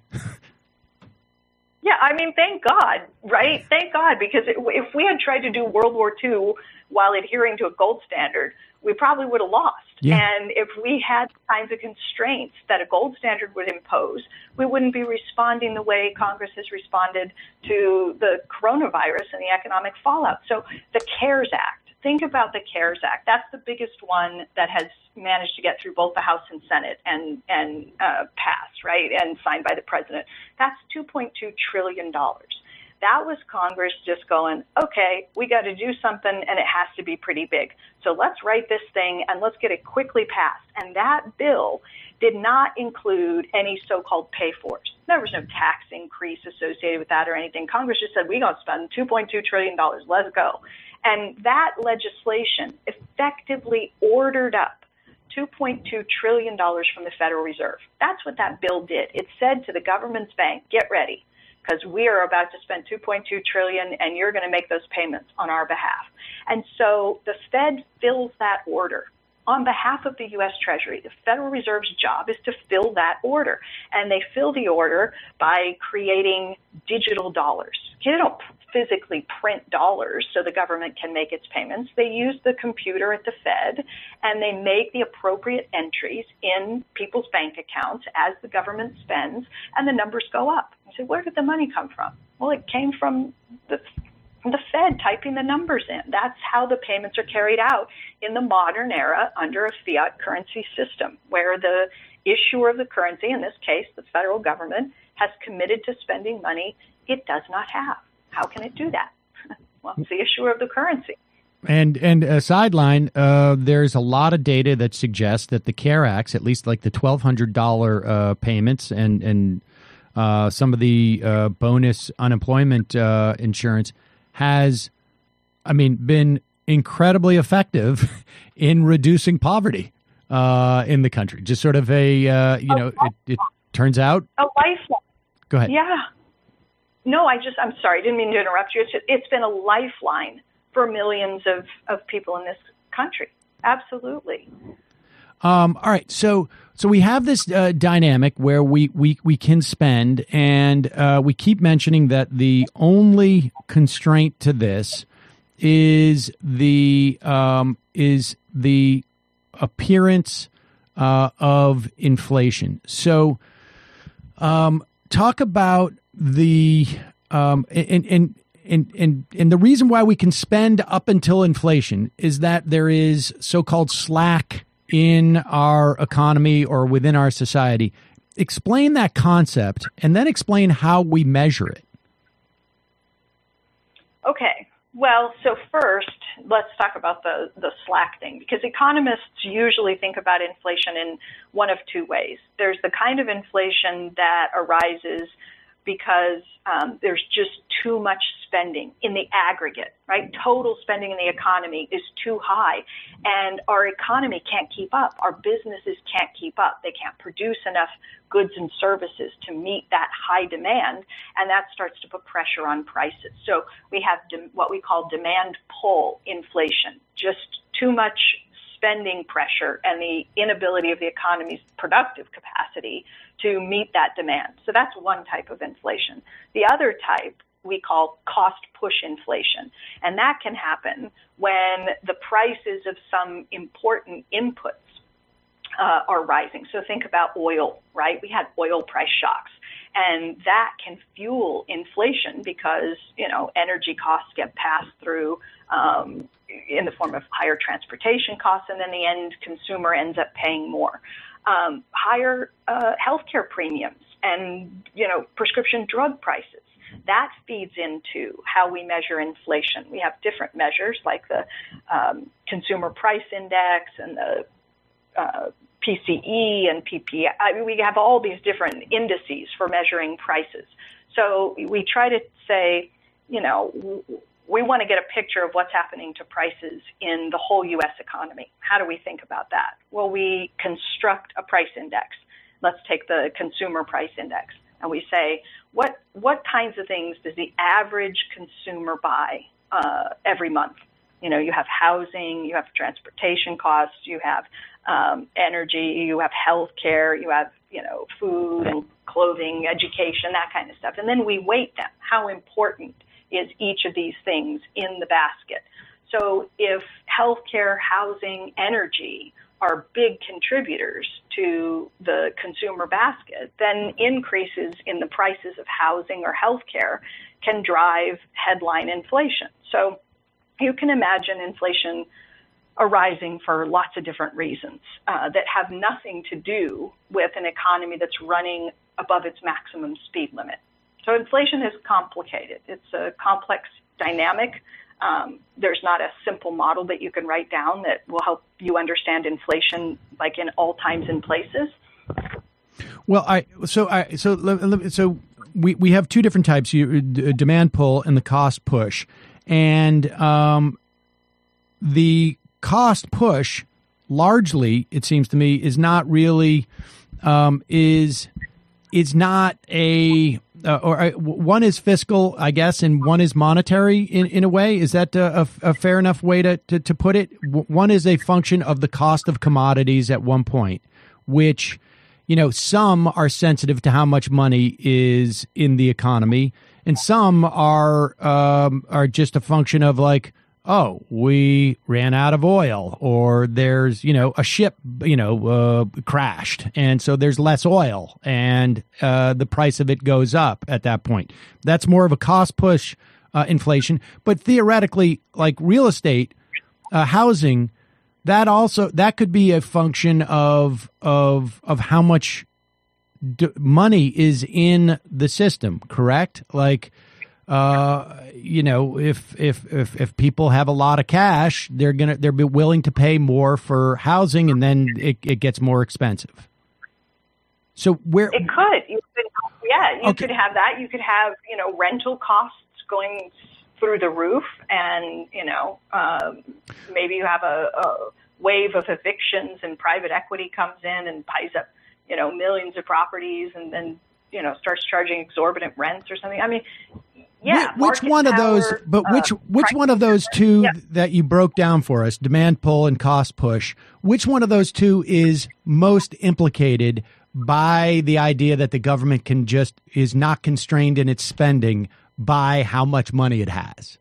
Yeah, I mean, thank God, right? Thank God, because if we had tried to do World War Two while adhering to a gold standard, we probably would have lost. Yeah. And if we had the kinds of constraints that a gold standard would impose, we wouldn't be responding the way Congress has responded to the coronavirus and the economic fallout. So the CARES Act, think about the CARES Act. That's the biggest one that has managed to get through both the House and Senate and, and uh, passed, right, and signed by the president. That's two point two trillion dollars. That was Congress just going, okay, we got to do something, and it has to be pretty big. So let's write this thing, and let's get it quickly passed. And that bill did not include any so-called pay-fors. There was no tax increase associated with that or anything. Congress just said, we're going to spend two point two trillion dollars. Let's go. And that legislation effectively ordered up two point two trillion dollars from the Federal Reserve. That's what that bill did. It said to the government's bank, get ready, because we are about to spend two point two trillion dollars and you're going to make those payments on our behalf. And so the Fed fills that order on behalf of the U S Treasury. The Federal Reserve's job is to fill that order. And they fill the order by creating digital dollars. They don't physically print dollars so the government can make its payments. They use the computer at the Fed, and they make the appropriate entries in people's bank accounts as the government spends, and the numbers go up. I say, where did the money come from? Well, it came from the the Fed typing the numbers in. That's how the payments are carried out in the modern era under a fiat currency system, where the issuer of the currency, in this case, the federal government, has committed to spending money it does not have. How can it do that? Well, it's the issuer of the currency. And and a sideline, uh, there's a lot of data that suggests that the CARE Acts, at least like the twelve hundred dollars uh, payments and, and uh, some of the uh, bonus unemployment uh, insurance, has, I mean, been incredibly effective in reducing poverty uh, in the country. Just sort of a, uh, you know, it, it turns out. A lifeline. Go ahead. Yeah. No, I just, I'm sorry, I didn't mean to interrupt you. It's, just, it's been a lifeline for millions of, of people in this country. Absolutely. Um, all right. So, so we have this uh, dynamic where we, we, we can spend, and uh, we keep mentioning that the only constraint to this is the, um, is the appearance uh, of inflation. So, um, talk about the, um, and, and, And, and and the reason why we can spend up until inflation is that there is so-called slack in our economy or within our society. Explain that concept and then explain how we measure it. Okay. Well, so first, let's talk about the, the slack thing, because economists usually think about inflation in one of two ways. There's the kind of inflation that arises because um, there's just too much spending in the aggregate, right? Total spending in the economy is too high, and our economy can't keep up. Our businesses can't keep up. They can't produce enough goods and services to meet that high demand, and that starts to put pressure on prices. So we have de- what we call demand pull inflation, just too much spending pressure and the inability of the economy's productive capacity to meet that demand. So that's one type of inflation. The other type we call cost push inflation. And that can happen when the prices of some important inputs uh, are rising. So think about oil, right? We had oil price shocks. And that can fuel inflation because, you know, energy costs get passed through um, in the form of higher transportation costs, and then the end consumer ends up paying more. Um, higher uh, healthcare premiums and, you know, prescription drug prices. That feeds into how we measure inflation. We have different measures like the um, Consumer Price Index and the uh, P C E and P P I. I mean, we have all these different indices for measuring prices. So we try to say, you know, we want to get a picture of what's happening to prices in the whole U S economy. How do we think about that? Well, we construct a price index. Let's take the Consumer Price Index, and we say, what what kinds of things does the average consumer buy uh, every month? You know, you have housing, you have transportation costs, you have um, energy, you have health care, you have, you know, food and clothing, education, that kind of stuff. And then we weight them. How important is each of these things in the basket? So if healthcare, housing, energy are big contributors to the consumer basket, then increases in the prices of housing or healthcare can drive headline inflation. So you can imagine inflation arising for lots of different reasons uh, that have nothing to do with an economy that's running above its maximum speed limit. So inflation is complicated. It's a complex dynamic. Um, there's not a simple model that you can write down that will help you understand inflation like in all times and places. Well, I so I so so we we have two different types: you demand pull and the cost push. And um, the cost push, largely, it seems to me, is not really um, is is not a uh, or uh, one is fiscal, I guess, and one is monetary in, in a way. Is that a, a fair enough way to, to to put it? One is a function of the cost of commodities at one point, which, you know, some are sensitive to how much money is in the economy. And some are um, are just a function of like, oh, we ran out of oil, or there's, you know, a ship, you know, uh, crashed, and so there's less oil, and uh, the price of it goes up at that point. That's more of a cost push uh, inflation. But theoretically, like real estate, uh, housing, that also that could be a function of of of how much D- money is in the system, correct? Like, uh, you know, if, if if if people have a lot of cash, they're gonna they're willing to pay more for housing, and then it, it gets more expensive. So where it could, you could yeah, you okay. could have that. You could have, you know, rental costs going through the roof, and you know, um, maybe you have a, a wave of evictions, and private equity comes in and buys up, you know, millions of properties, and then, you know, starts charging exorbitant rents or something. I mean, yeah. Which, which one of those, power, but which, uh, which one of those two yeah. that you broke down for us, demand pull and cost push, which one of those two is most implicated by the idea that the government can just, is not constrained in its spending by how much money it has?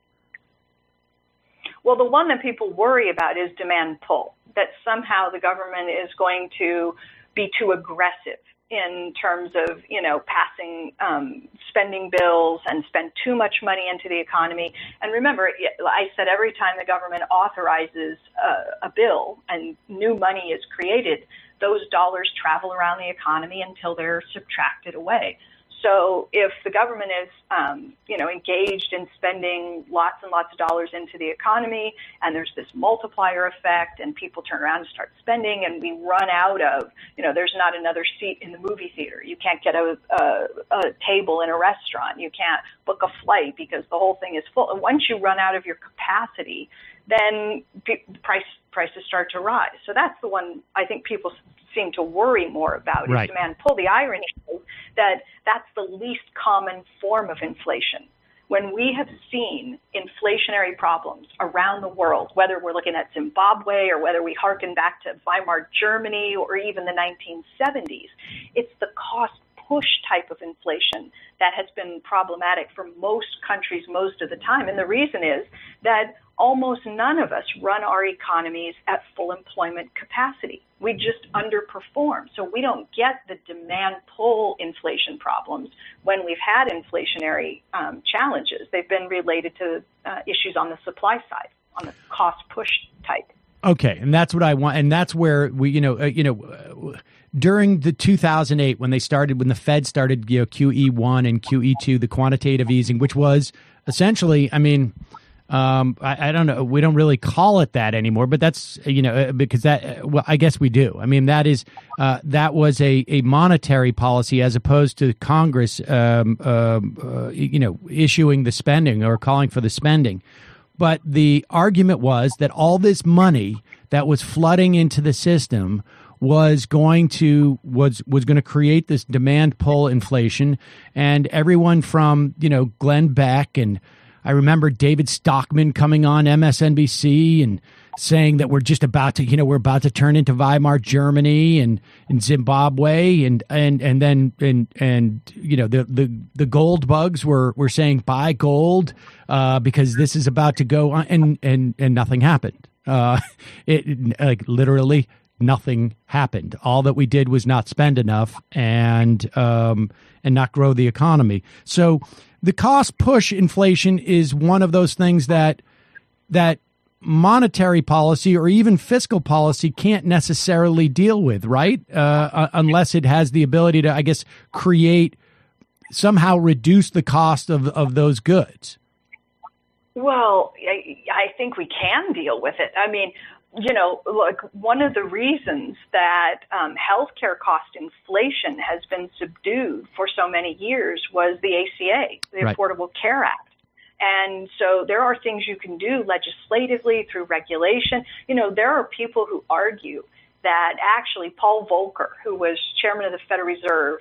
Well, the one that people worry about is demand pull, that somehow the government is going to be too aggressive in terms of, you know, passing um, spending bills and spend too much money into the economy. And remember, I said every time the government authorizes a, a bill and new money is created, those dollars travel around the economy until they're subtracted away. So if the government is, um, you know, engaged in spending lots and lots of dollars into the economy, and there's this multiplier effect, and people turn around and start spending, and we run out of, you know, there's not another seat in the movie theater. You can't get a, a, a table in a restaurant. You can't book a flight because the whole thing is full. And once you run out of your capacity, then price prices start to rise. So that's the one I think people seem to worry more about is right. demand pull. The irony is that that's the least common form of inflation. When we have seen inflationary problems around the world, whether we're looking at Zimbabwe or whether we harken back to Weimar Germany or even the nineteen seventies, it's the cost push type of inflation that has been problematic for most countries most of the time. And the reason is that almost none of us run our economies at full employment capacity. We just underperform. So we don't get the demand pull inflation problems when we've had inflationary um, challenges. They've been related to uh, issues on the supply side, on the cost push type. Okay, and that's what I want, and that's where we, you know, uh, you know, uh, during the two thousand eight when they started, when the Fed started, you know, Q E one and Q E two, the quantitative easing, which was essentially, I mean, um, I, I don't know, we don't really call it that anymore, but that's, you know, because that, well, I guess we do. I mean, that is, uh, that was a, a monetary policy as opposed to Congress, um, um, uh, you know, issuing the spending or calling for the spending. But the argument was that all this money that was flooding into the system was going to was was going to create this demand pull inflation, and everyone from, you know, Glenn Beck, and I remember David Stockman coming on M S N B C and saying that we're just about to, you know, we're about to turn into Weimar Germany and, and Zimbabwe, and and and then and and you know the the the gold bugs were were saying buy gold uh, because this is about to go on, and and and nothing happened. Uh, it like literally nothing happened. All that we did was not spend enough and um, and not grow the economy. So the cost push inflation is one of those things that that. monetary policy or even fiscal policy can't necessarily deal with, right? Uh, unless it has the ability to, I guess, create, somehow reduce the cost of, of those goods. Well, I, I think we can deal with it. I mean, you know, look, one of the reasons that um, healthcare cost inflation has been subdued for so many years was the A C A, the Right. Affordable Care Act. And so there are things you can do legislatively through regulation. You know, there are people who argue that actually Paul Volcker, who was chairman of the Federal Reserve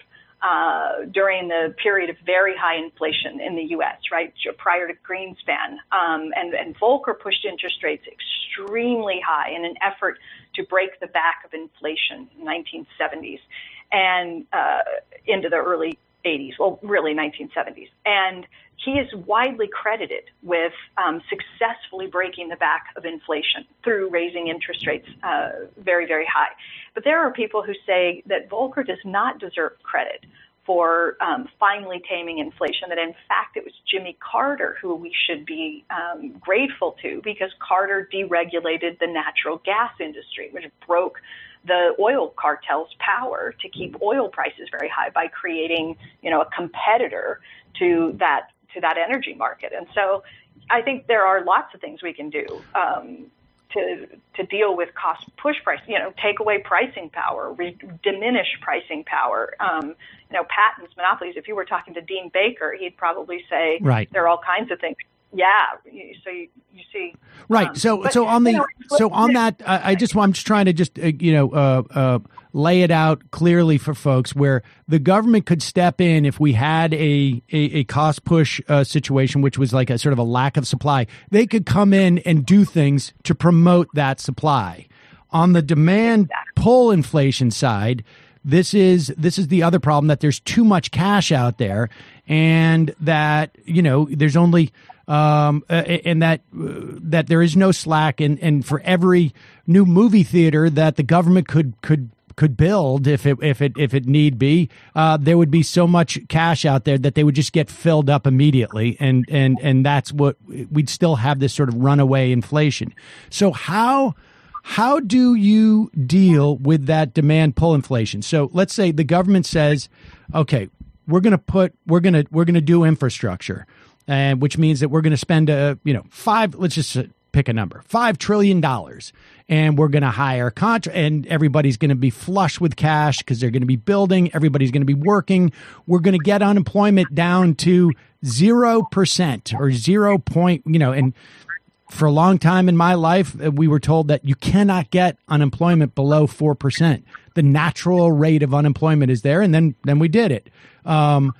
uh, during the period of very high inflation in the U S, right, prior to Greenspan, um, and, and Volcker pushed interest rates extremely high in an effort to break the back of inflation in the nineteen seventies and uh, into the early eighties, well, really nineteen seventies. And he is widely credited with um, successfully breaking the back of inflation through raising interest rates uh, very, very high. But there are people who say that Volcker does not deserve credit for um, finally taming inflation, that in fact it was Jimmy Carter who we should be um, grateful to, because Carter deregulated the natural gas industry, which broke the oil cartel's power to keep oil prices very high by creating, you know, a competitor to that to that energy market. And so I think there are lots of things we can do um, to to deal with cost push price, you know, take away pricing power, re- diminish pricing power, um, you know, patents, monopolies. If you were talking to Dean Baker, he'd probably say right. there are all kinds of things. Yeah. So you, you see. Right. Um, So, but, so on the, you know, so on that, I, I just, I'm just trying to just, uh, you know, uh, uh, lay it out clearly for folks where the government could step in if we had a, a, a cost push uh, situation, which was like a sort of a lack of supply. They could come in and do things to promote that supply. On the demand exactly. pull inflation side, this is this is the other problem, that there's too much cash out there, and that, you know, there's only um, uh, and that uh, that there is no slack, and, and for every new movie theater that the government could could could build, if it if it if it need be, uh, there would be so much cash out there that they would just get filled up immediately, and and and that's what we'd still have, this sort of runaway inflation. So how how do you deal with that demand pull inflation? So let's say the government says, okay, we're going to put we're going to we're going to do infrastructure, and which means that we're going to spend a you know five let's just pick a number, five trillion dollars, and we're going to hire contra, and everybody's going to be flush with cash because they're going to be building. Everybody's going to be working. We're going to get unemployment down to zero percent or zero point, you know, and for a long time in my life, we were told that you cannot get unemployment below four percent. The natural rate of unemployment is there. And then, then we did it. Um,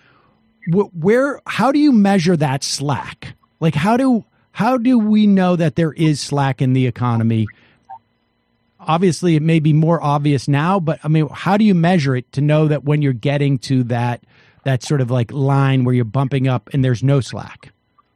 where, how do you measure that slack? Like, how do, how do we know that there is slack in the economy? obviously it may be more obvious now, but I mean, how do you measure it to know that when you're getting to that, that sort of like line where you're bumping up and there's no slack?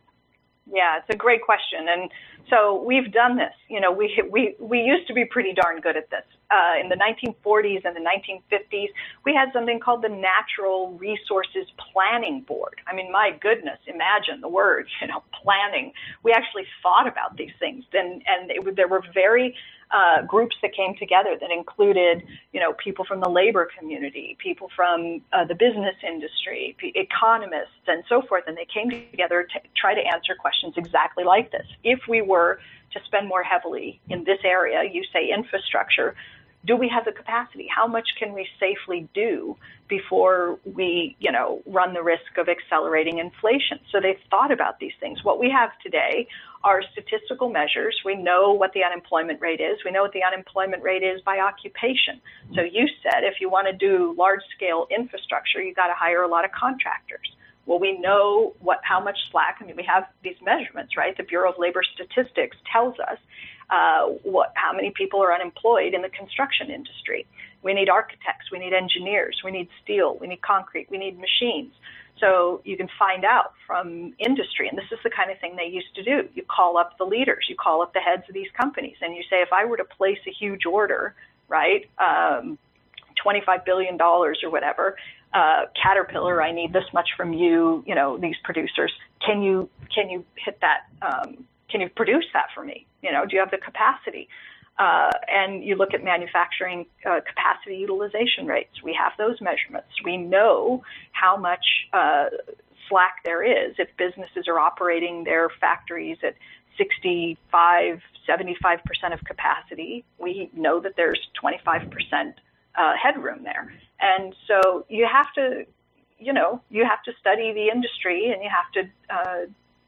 Yeah, it's a great question. And so we've done this. You know, we we we used to be pretty darn good at this. Uh, in the nineteen forties and the nineteen fifties, we had something called the Natural Resources Planning Board. I mean, my goodness, imagine the word, you know, planning. We actually thought about these things. And, and it, there were very uh, groups that came together that included, you know, people from the labor community, people from uh, the business industry, p- economists, and so forth. And they came together to try to answer questions exactly like this. If we were to spend more heavily in this area, you say infrastructure, do we have the capacity? How much can we safely do before we, you know, run the risk of accelerating inflation? So they've thought about these things. What we have today are statistical measures. We know what the unemployment rate is. We know what the unemployment rate is by occupation. So you said if you want to do large-scale infrastructure, you got to hire a lot of contractors. Well, we know what how much slack. I mean, we have these measurements, right? The Bureau of Labor Statistics tells us uh, what how many people are unemployed in the construction industry. We need architects. We need engineers. We need steel. We need concrete. We need machines. So you can find out from industry, and this is the kind of thing they used to do. You call up the leaders. You call up the heads of these companies, and you say, if I were to place a huge order, right, um, twenty-five billion dollars or whatever, Uh, Caterpillar, I need this much from you, you know, these producers. Can you, can you hit that? Um, can you produce that for me? You know, do you have the capacity? Uh, and you look at manufacturing uh, capacity utilization rates. We have those measurements. We know how much uh, slack there is if businesses are operating their factories at sixty-five, seventy-five percent of capacity. We know that there's twenty-five percent uh, headroom there. And so you have to, you know, you have to study the industry, and you have to, uh,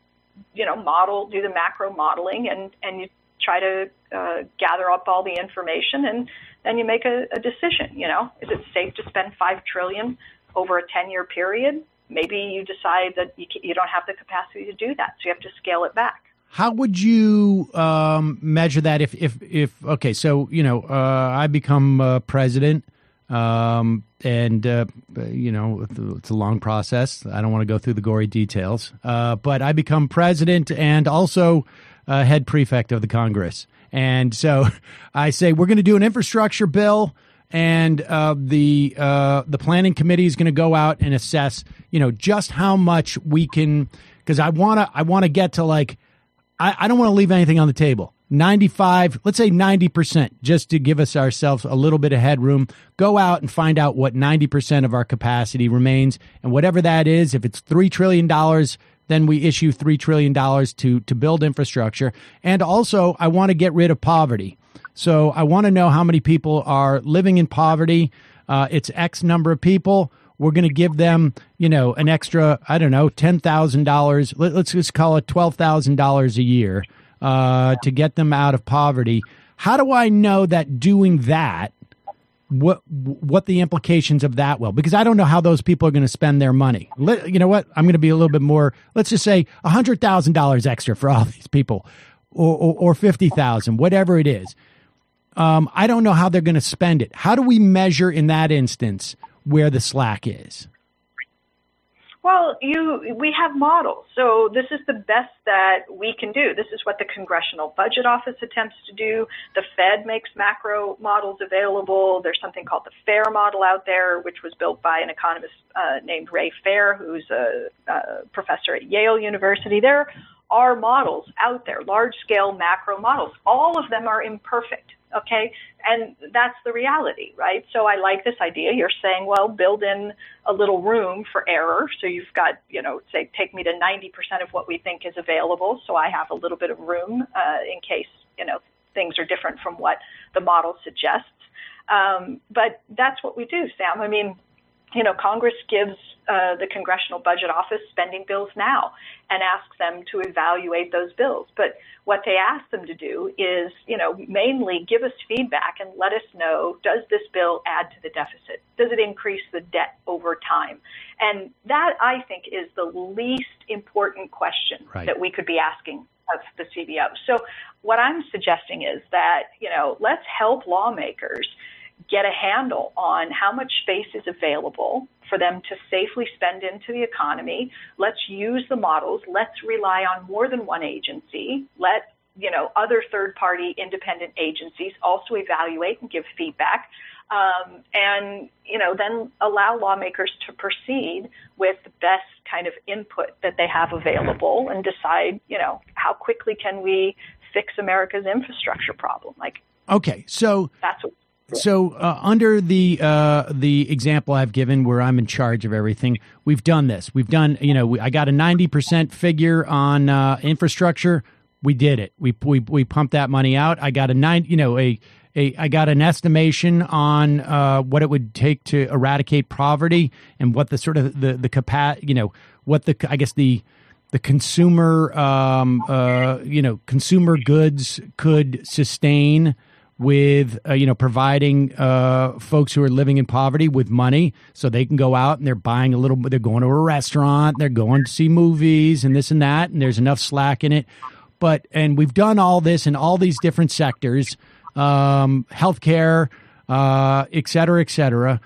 you know, model, do the macro modeling, and, and you try to uh, gather up all the information, and then you make a, a decision. You know, is it safe to spend five trillion dollars over a ten-year period? Maybe you decide that you, you don't have the capacity to do that, so you have to scale it back. How would you um, measure that if, if, if, okay, so, you know, uh, I become uh, president. Um, and, uh, you know, it's a long process. I don't want to go through the gory details. Uh, but I become president and also uh, head prefect of the Congress. And so I say, we're going to do an infrastructure bill, and uh, the uh, the planning committee is going to go out and assess, you know, just how much we can, because I want to I want to get to like, I, I don't want to leave anything on the table. ninety-five, let's say ninety percent, just to give us ourselves a little bit of headroom. Go out and find out what ninety percent of our capacity remains. And whatever that is, if it's three trillion dollars, then we issue three trillion dollars to, to build infrastructure. And also, I want to get rid of poverty. So I want to know how many people are living in poverty. Uh, it's X number of people. We're going to give them, you know, an extra, I don't know, ten thousand dollars. Let, let's just call it twelve thousand dollars a year. Uh, to get them out of poverty. How do I know that doing that, what what the implications of that will? Because I don't know how those people are going to spend their money. Let, you know what? I'm going to be a little bit more, let's just say one hundred thousand dollars extra for all these people, or, or, or fifty thousand dollars, whatever it is. Um, I don't know how they're going to spend it. How do we measure in that instance where the slack is? Well, you, we have models. So this is the best that we can do. This is what the Congressional Budget Office attempts to do. The Fed makes macro models available. There's something called the FAIR model out there, which was built by an economist uh, named Ray Fair, who's a, a professor at Yale University. There are models out there, large-scale macro models. All of them are imperfect. Okay, and that's the reality, right? So I like this idea. You're saying, well, build in a little room for error. So you've got, you know, say, take me to ninety percent of what we think is available. So I have a little bit of room uh, in case, you know, things are different from what the model suggests. Um, but that's what we do, Sam. I mean, you know, Congress gives uh, the Congressional Budget Office spending bills now and asks them to evaluate those bills. But what they ask them to do is, you know, mainly give us feedback and let us know, does this bill add to the deficit? Does it increase the debt over time? And that, I think, is the least important question right. that we could be asking of the C B O. So what I'm suggesting is that, you know, let's help lawmakers get a handle on how much space is available for them to safely spend into the economy. Let's use the models. Let's rely on more than one agency. Let, you know, other third-party independent agencies also evaluate and give feedback. Um, and, you know, then allow lawmakers to proceed with the best kind of input that they have available and decide, you know, how quickly can we fix America's infrastructure problem? Like, okay, so that's what. So uh, under the uh, the example I've given where I'm in charge of everything, we've done this. We've done, you know, we, I got a ninety percent figure on uh, infrastructure. We did it. We, we we pumped that money out. I got a nine, you know, a a I got an estimation on uh, what it would take to eradicate poverty and what the sort of the the capa- you know, what the I guess the the consumer um, uh, you know consumer goods could sustain with, uh, you know, providing uh, folks who are living in poverty with money so they can go out and they're buying a little, they're going to a restaurant, they're going to see movies and this and that, and there's enough slack in it. But, and we've done all this in all these different sectors, um, healthcare, uh, et cetera, et cetera.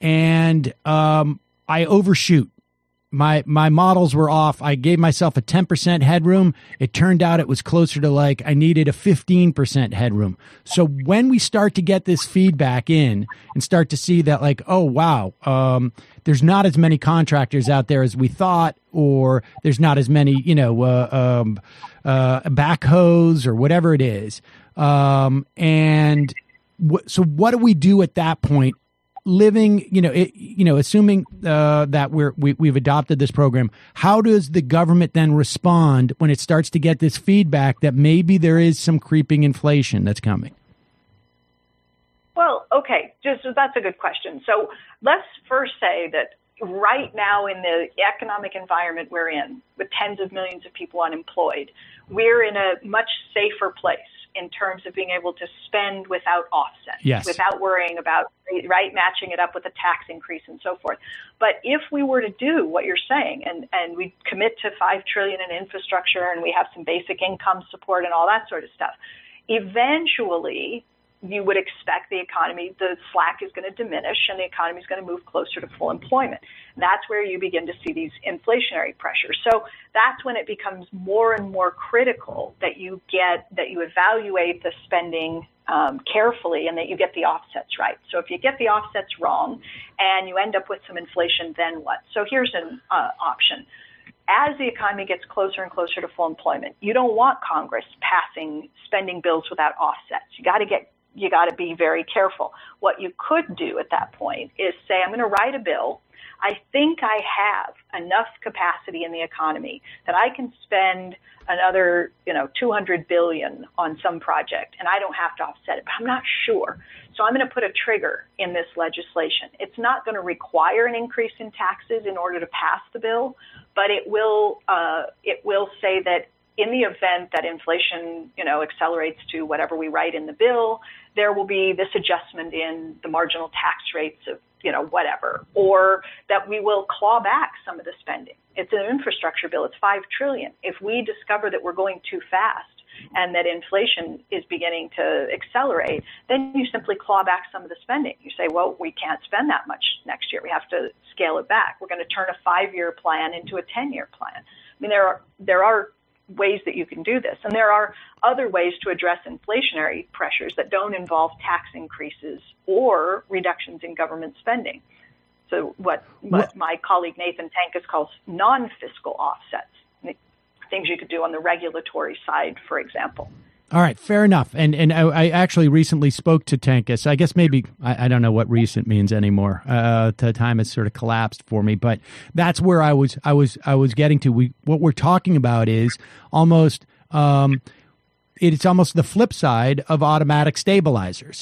And um, I overshoot. My my models were off. I gave myself a ten percent headroom. It turned out it was closer to like I needed a fifteen percent headroom. So when we start to get this feedback in and start to see that like, oh, wow, um, there's not as many contractors out there as we thought, or there's not as many, you know, uh, um, uh, backhoes or whatever it is. Um, and w- so what do we do at that point? Living, you know, it, you know, assuming uh, that we're we, we've adopted this program, how does the government then respond when it starts to get this feedback that maybe there is some creeping inflation that's coming? Well, okay, just that's a good question. So let's first say that right now in the economic environment we're in, with tens of millions of people unemployed, we're in a much safer place in terms of being able to spend without offset, yes, without worrying about, right, matching it up with a tax increase and so forth. But if we were to do what you're saying and, and we commit to five trillion dollars in infrastructure and we have some basic income support and all that sort of stuff, eventually you would expect the economy, the slack is going to diminish and the economy is going to move closer to full employment. That's where you begin to see these inflationary pressures. So that's when it becomes more and more critical that you get, that you evaluate the spending um, carefully and that you get the offsets right. So if you get the offsets wrong and you end up with some inflation, then what? So here's an uh, option. As the economy gets closer and closer to full employment, you don't want Congress passing spending bills without offsets. You got to get You got to be very careful. What you could do at that point is say, I'm going to write a bill. I think I have enough capacity in the economy that I can spend another, you know, two hundred billion dollars on some project and I don't have to offset it, but I'm not sure. So I'm going to put a trigger in this legislation. It's not going to require an increase in taxes in order to pass the bill, but it will, uh, it will say that in the event that inflation, you know, accelerates to whatever we write in the bill, there will be this adjustment in the marginal tax rates of, you know, whatever, or that we will claw back some of the spending. It's an infrastructure bill. It's five trillion dollars. If we discover that we're going too fast and that inflation is beginning to accelerate, then you simply claw back some of the spending. You say, well, we can't spend that much next year. We have to scale it back. We're going to turn a five-year plan into a ten-year plan. I mean, there are there are ways that you can do this. And there are other ways to address inflationary pressures that don't involve tax increases or reductions in government spending. So what, what my colleague Nathan Tankus calls non-fiscal offsets, things you could do on the regulatory side, for example. All right, fair enough. And and I, I actually recently spoke to Tankus. I guess maybe, I, I don't know what recent means anymore. Uh, the time has sort of collapsed for me, but that's where I was I was, I was getting to. We What we're talking about is almost, um, it's almost the flip side of automatic stabilizers.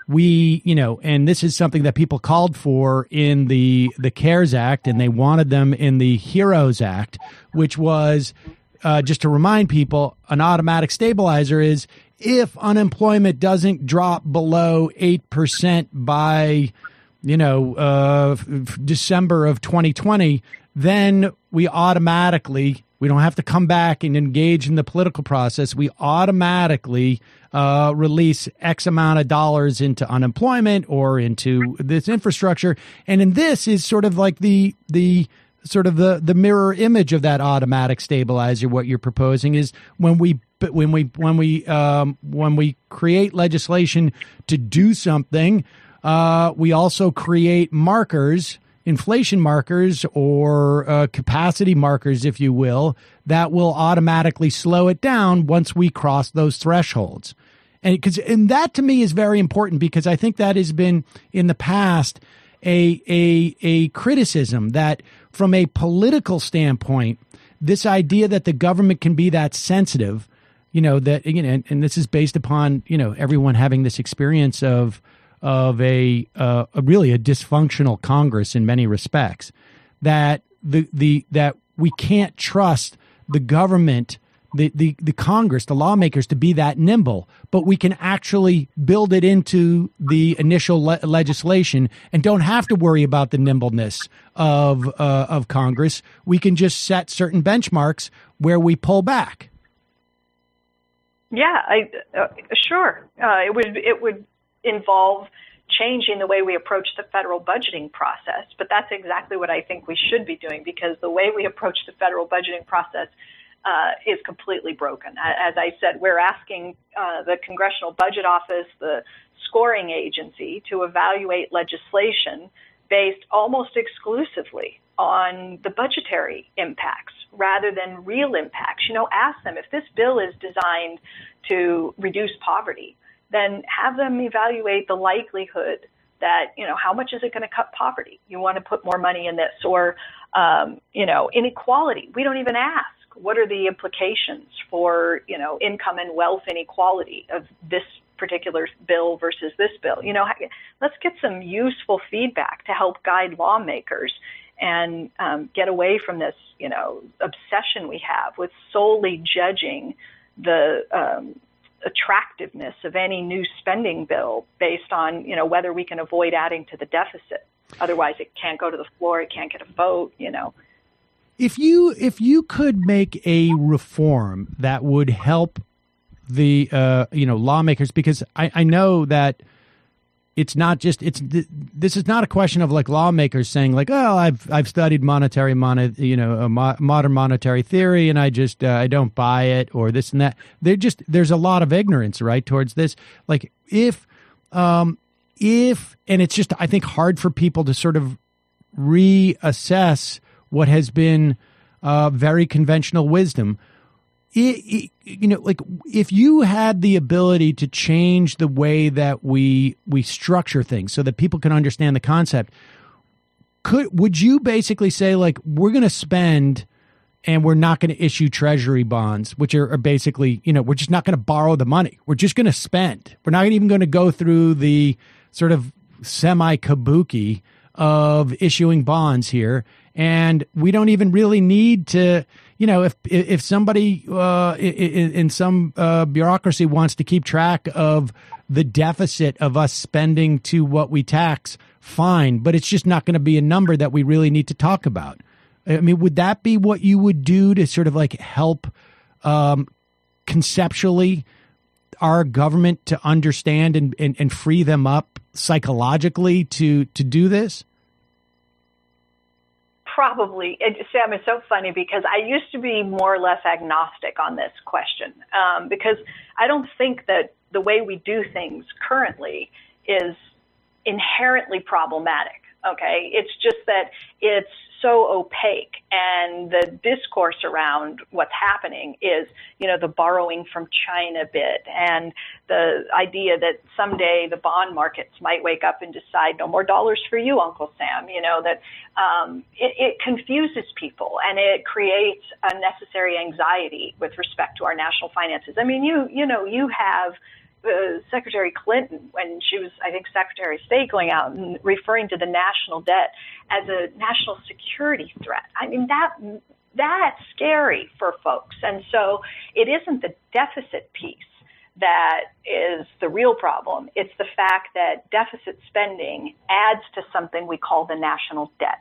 We, you know, and this is something that people called for in the, the CARES Act, and they wanted them in the HEROES Act, which was... Uh, just to remind people, an automatic stabilizer is if unemployment doesn't drop below eight percent by, you know, uh, December of twenty twenty, then we automatically We don't have to come back and engage in the political process. We automatically uh, release X amount of dollars into unemployment or into this infrastructure. And in this is sort of like the the sort of the, the mirror image of that automatic stabilizer. What you're proposing is when we when we when we um, when we create legislation to do something, uh, we also create markers. Inflation markers or uh, capacity markers, if you will, that will automatically slow it down once we cross those thresholds. And because and that to me is very important because I think that has been in the past a a a criticism that from a political standpoint, this idea that the government can be that sensitive, you know, that you know, and, and this is based upon, you know, everyone having this experience of of a, uh, a really a dysfunctional Congress in many respects, that the the that we can't trust the government, the, the, the Congress, the lawmakers to be that nimble, but we can actually build it into the initial le- legislation and don't have to worry about the nimbleness of uh, of Congress. We can just set certain benchmarks where we pull back. Yeah, I uh, sure uh, it would it would. involve changing the way we approach the federal budgeting process. But that's exactly what I think we should be doing because the way we approach the federal budgeting process uh, is completely broken. As I said, we're asking uh, the Congressional Budget Office, the scoring agency, to evaluate legislation based almost exclusively on the budgetary impacts rather than real impacts. You know, ask them if this bill is designed to reduce poverty, then have them evaluate the likelihood that, you know, how much is it going to cut poverty? You want to put more money in this or, um, you know, inequality. We don't even ask what are the implications for, you know, income and wealth inequality of this particular bill versus this bill. You know, let's get some useful feedback to help guide lawmakers and um, get away from this, you know, obsession we have with solely judging the um, attractiveness of any new spending bill based on, you know, whether we can avoid adding to the deficit. Otherwise, it can't go to the floor. It can't get a vote, you know. If you if you could make a reform that would help the, uh, you know, lawmakers, because I, I know that it's not just it's this is not a question of like lawmakers saying like, oh, I've I've studied monetary mon you know mo modern monetary theory and I just uh, I don't buy it or this and that. They're just there's a lot of ignorance right towards this. Like if um, if and it's just I think hard for people to sort of reassess what has been uh, very conventional wisdom. It, it, you know, like if you had the ability to change the way that we we structure things so that people can understand the concept, could would you basically say like we're going to spend and we're not going to issue treasury bonds, which are, are basically, you know, we're just not going to borrow the money. We're just going to spend. We're not even going to go through the sort of semi-kabuki of issuing bonds here. And we don't even really need to, you know, if if somebody uh, in, in some uh, bureaucracy wants to keep track of the deficit of us spending to what we tax, fine. But it's just not going to be a number that we really need to talk about. I mean, would that be what you would do to sort of like help um, conceptually our government to understand and, and, and free them up psychologically to to do this? Probably. It, Sam, it's so funny because I used to be more or less agnostic on this question um, because I don't think that the way we do things currently is inherently problematic. Okay, it's just that it's so opaque, and the discourse around what's happening is, you know, the borrowing from China bit, and the idea that someday the bond markets might wake up and decide no more dollars for you, Uncle Sam. You know, that um, it, it confuses people, and it creates unnecessary anxiety with respect to our national finances. I mean, you you know, you have Uh, Secretary Clinton, when she was, I think, Secretary of State, going out and referring to the national debt as a national security threat. I mean, that that's scary for folks. And so it isn't the deficit piece that is the real problem. It's the fact that deficit spending adds to something we call the national debt.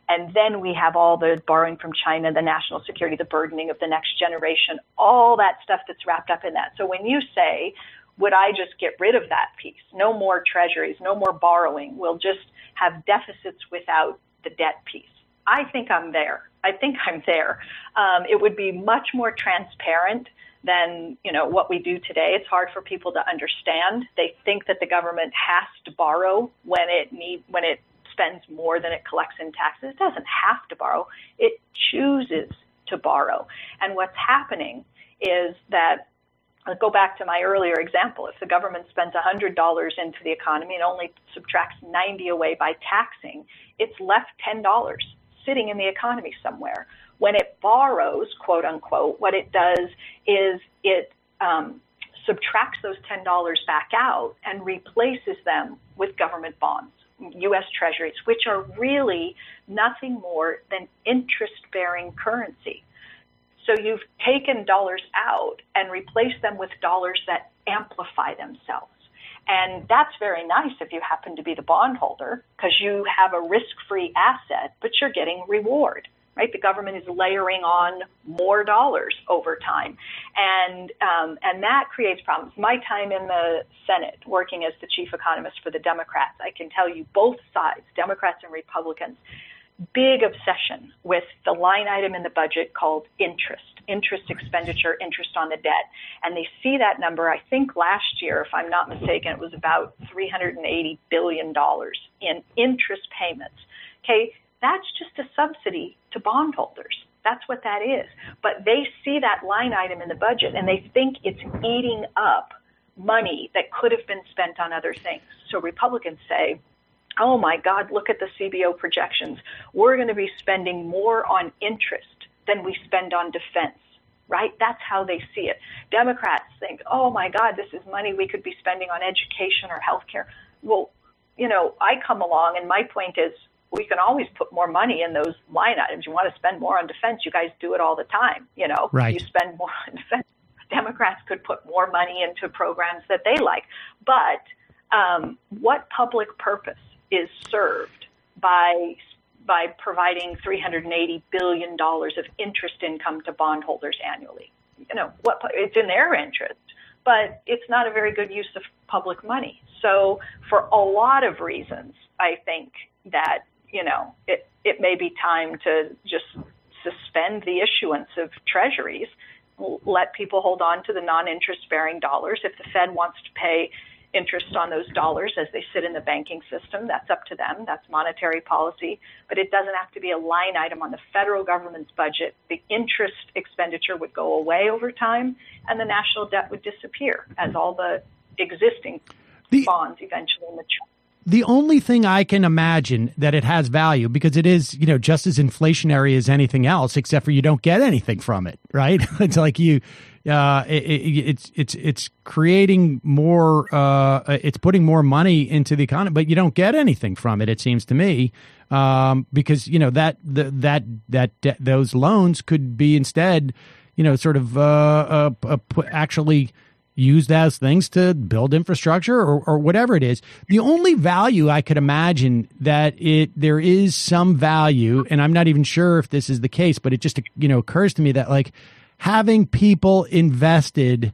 And then we have all the borrowing from China, the national security, the burdening of the next generation, all that stuff that's wrapped up in that. So when you say, would I just get rid of that piece? No more treasuries, no more borrowing. We'll just have deficits without the debt piece. I think I'm there. I think I'm there. Um, it would be much more transparent than, you know, what we do today. It's hard for people to understand. They think that the government has to borrow when it need, when it spends more than it collects in taxes. It doesn't have to borrow. It chooses to borrow. And what's happening is that, I'll go back to my earlier example. If the government spends one hundred dollars into the economy and only subtracts ninety away by taxing, it's left ten dollars sitting in the economy somewhere. When it borrows, quote unquote, what it does is it um, subtracts those ten dollars back out and replaces them with government bonds, U S Treasuries, which are really nothing more than interest-bearing currency. So you've taken dollars out and replaced them with dollars that amplify themselves. And that's very nice if you happen to be the bondholder, because you have a risk-free asset, but you're getting reward, right? The government is layering on more dollars over time. And um, and that creates problems. My time in the Senate, working as the chief economist for the Democrats, I can tell you both sides, Democrats and Republicans, big obsession with the line item in the budget called interest, interest expenditure, interest on the debt. And they see that number, I think last year, if I'm not mistaken, it was about three hundred eighty billion dollars in interest payments. Okay, that's just a subsidy to bondholders. That's what that is. But they see that line item in the budget and they think it's eating up money that could have been spent on other things. So Republicans say, oh my God, look at the C B O projections. We're going to be spending more on interest than we spend on defense, right? That's how they see it. Democrats think, oh my God, this is money we could be spending on education or healthcare. Well, you know, I come along and my point is we can always put more money in those line items. You want to spend more on defense, you guys do it all the time, you know. Right. You spend more on defense. Democrats could put more money into programs that they like. But um, what public purpose is served by by providing three hundred eighty billion dollars of interest income to bondholders annually? You know, what it's in their interest, but it's not a very good use of public money. So for a lot of reasons, I think that, you know, it, it may be time to just suspend the issuance of treasuries, let people hold on to the non-interest bearing dollars. If the Fed wants to pay interest on those dollars as they sit in the banking system, that's up to them. That's monetary policy. But it doesn't have to be a line item on the federal government's budget. The interest expenditure would go away over time, and the national debt would disappear as all the existing the, bonds eventually mature. The only thing I can imagine that it has value, because it is, you know, just as inflationary as anything else, except for you don't get anything from it, right? It's like you... Uh, it, it, it's it's it's creating more. Uh, it's putting more money into the economy, but you don't get anything from it. It seems to me, um, because you know that the, that that that those loans could be instead, you know, sort of uh, uh, uh, actually used as things to build infrastructure or, or whatever it is. The only value I could imagine that it there is some value, and I'm not even sure if this is the case, but it just you know occurs to me that like. Having people invested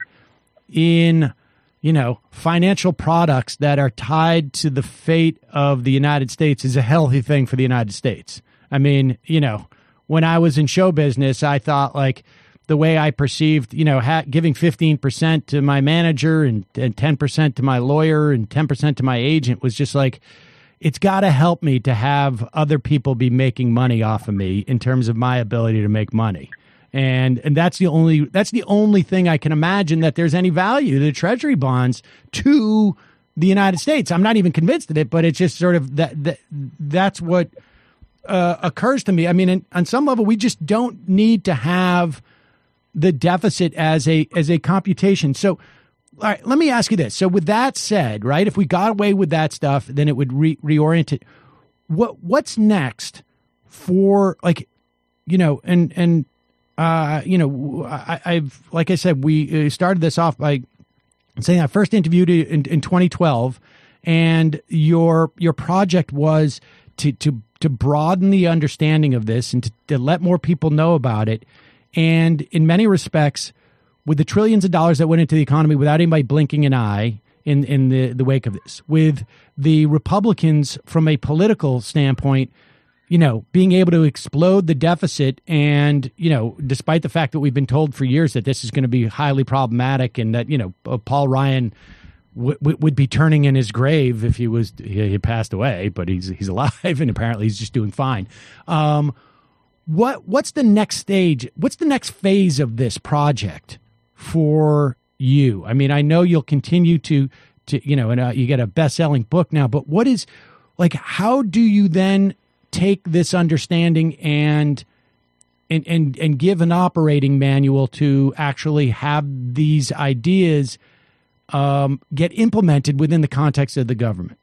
in, you know, financial products that are tied to the fate of the United States is a healthy thing for the United States. I mean, you know, when I was in show business, I thought like the way I perceived, you know, ha- giving fifteen percent to my manager and, and ten percent to my lawyer and ten percent to my agent was just like, it's got to help me to have other people be making money off of me in terms of my ability to make money. And and that's the only that's the only thing I can imagine that there's any value to the Treasury bonds to the United States. I'm not even convinced of it, but it's just sort of that, that that's what uh, occurs to me. I mean, in, on some level, we just don't need to have the deficit as a as a computation. So, all right, let me ask you this. So, with that said, right, if we got away with that stuff, then it would re- reorient it. What what's next for like, you know, and and. Uh, you know, I, I've, like I said, we started this off by saying I first interviewed you in, in twenty twelve, and your your project was to to to broaden the understanding of this and to, to let more people know about it. And in many respects, with the trillions of dollars that went into the economy without anybody blinking an eye in, in the, the wake of this, with the Republicans from a political standpoint, you know, being able to explode the deficit and, you know, despite the fact that we've been told for years that this is going to be highly problematic and that, you know, Paul Ryan w- w- would be turning in his grave if he was, he, he passed away, but he's, he's alive and apparently he's just doing fine. Um, what, what's the next stage? What's the next phase of this project for you? I mean, I know you'll continue to, to, you know, and uh, you get a best-selling book now, but what is, like, how do you then take this understanding and, and, and, and give an operating manual to actually have these ideas um, get implemented within the context of the government?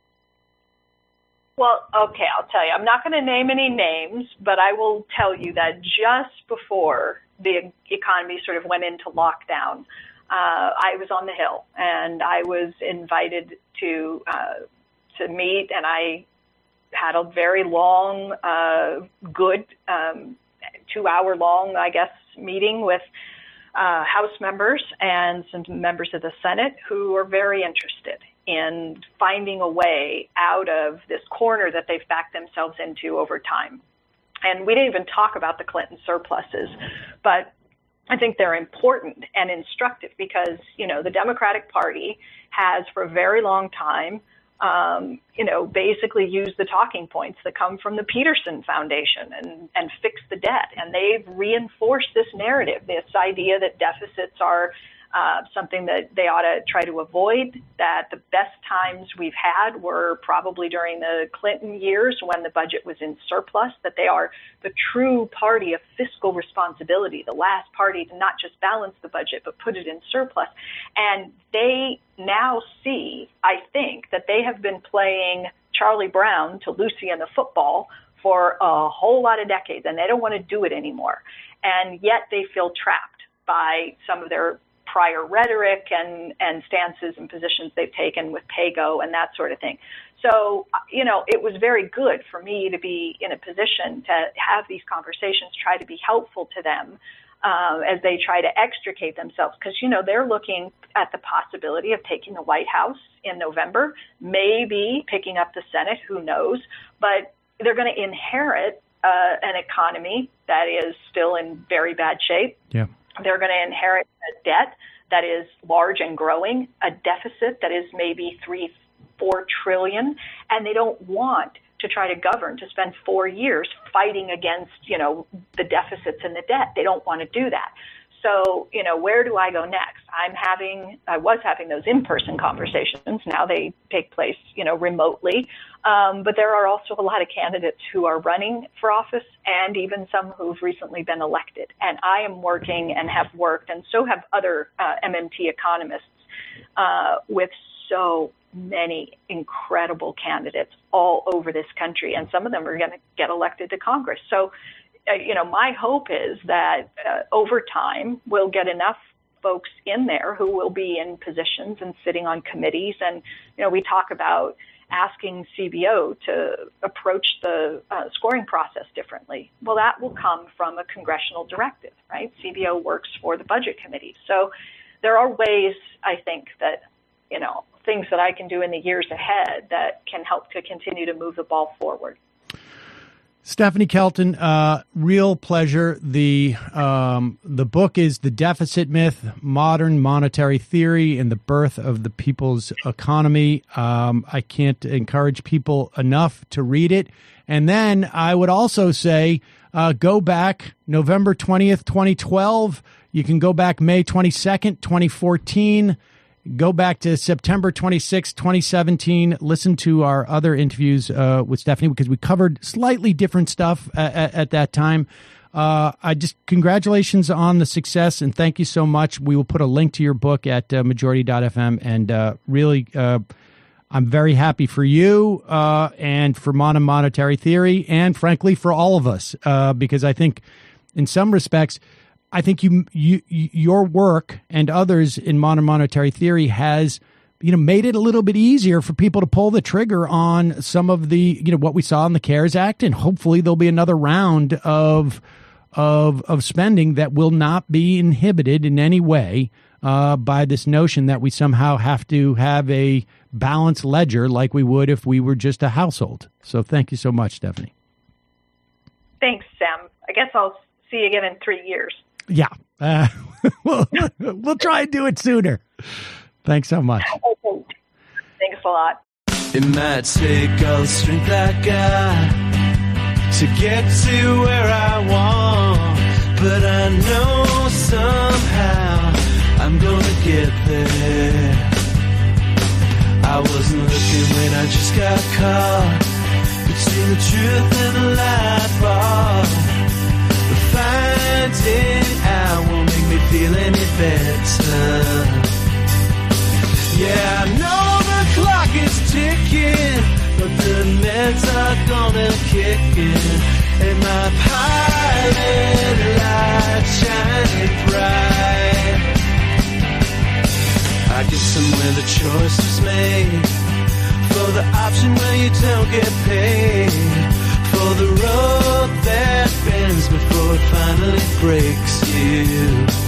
Well, okay, I'll tell you. I'm not going to name any names, but I will tell you that just before the economy sort of went into lockdown, uh, I was on the Hill, and I was invited to uh, to meet, and I had a very long, uh, good, um, two-hour-long, I guess, meeting with uh, House members and some members of the Senate who are very interested in finding a way out of this corner that they've backed themselves into over time. And we didn't even talk about the Clinton surpluses, but I think they're important and instructive because, you know, the Democratic Party has for a very long time, um, you know, basically used the talking points that come from the Peterson Foundation and, and fix the debt. And they've reinforced this narrative, this idea that deficits are Uh, something that they ought to try to avoid, that the best times we've had were probably during the Clinton years when the budget was in surplus, that they are the true party of fiscal responsibility, the last party to not just balance the budget, but put it in surplus. And they now see, I think, that they have been playing Charlie Brown to Lucy and the football for a whole lot of decades, and they don't want to do it anymore. And yet they feel trapped by some of their prior rhetoric and, and stances and positions they've taken with PAYGO and that sort of thing. So, you know, it was very good for me to be in a position to have these conversations, try to be helpful to them uh, as they try to extricate themselves. Because, you know, they're looking at the possibility of taking the White House in November, maybe picking up the Senate, who knows. But they're going to inherit uh, an economy that is still in very bad shape. Yeah. They're going to inherit a debt that is large and growing, a deficit that is maybe three, four trillion, and they don't want to try to govern to spend four years fighting against, you know, the deficits and the debt. They don't want to do that. So, you know, where do I go next? I'm having, I was having those in-person conversations. Now they take place, you know, remotely. Um, but there are also a lot of candidates who are running for office and even some who've recently been elected. And I am working and have worked, and so have other uh, M M T economists, uh, with so many incredible candidates all over this country. And some of them are going to get elected to Congress. So, uh, you know, my hope is that uh, over time we'll get enough folks in there who will be in positions and sitting on committees. And, you know, we talk about asking C B O to approach the uh, scoring process differently. Well, that will come from a congressional directive, right? C B O works for the budget committee. So there are ways, I think, that, you know, things that I can do in the years ahead that can help to continue to move the ball forward. Stephanie Kelton, uh, real pleasure. The um, the book is The Deficit Myth, Modern Monetary Theory and the Birth of the People's Economy. Um, I can't encourage people enough to read it. And then I would also say uh, go back November twentieth, twenty twelve. You can go back May twenty-second, twenty fourteen. Go back to September twenty-sixth, twenty seventeen. Listen to our other interviews uh, with Stephanie because we covered slightly different stuff at, at that time. Uh, I just congratulations on the success and thank you so much. We will put a link to your book at uh, majority dot f m and uh, really, uh, I'm very happy for you uh, and for Modern Monetary Theory and frankly for all of us uh, because I think in some respects, I think you, you, your work and others in Modern Monetary Theory has you know, made it a little bit easier for people to pull the trigger on some of the, you know, what we saw in the CARES Act, and hopefully there'll be another round of of of spending that will not be inhibited in any way uh, by this notion that we somehow have to have a balanced ledger like we would if we were just a household. So thank you so much, Stephanie. Thanks, Sam. I guess I'll see you again in three years. Yeah. Uh, we'll, we'll try and do it sooner. Thanks so much. Okay. Thanks a lot. It might take all the strength I got to get to where I want, but I know somehow I'm gonna get there. I wasn't looking when I just got caught between the truth and the light bar. But finding out won't make me feel any better. Yeah, I know the clock is ticking, but the meds are gonna kick in, and my pilot light shining bright. I get somewhere the choice was made, for the option where you don't get paid, for the road that bends before it finally breaks you.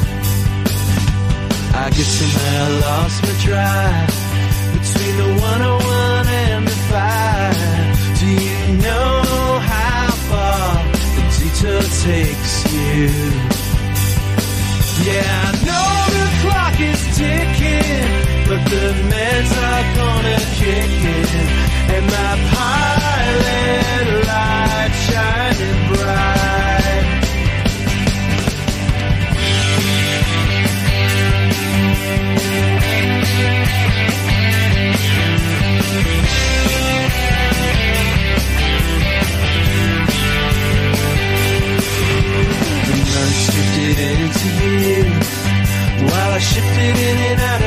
I guess somehow I lost my drive between the one oh one and the five. Do you know how far the detour takes you? Yeah, I know the clock is ticking, but the meds are gonna kick in, and my pilot light shining bright. The months drifted into years while I shifted in and out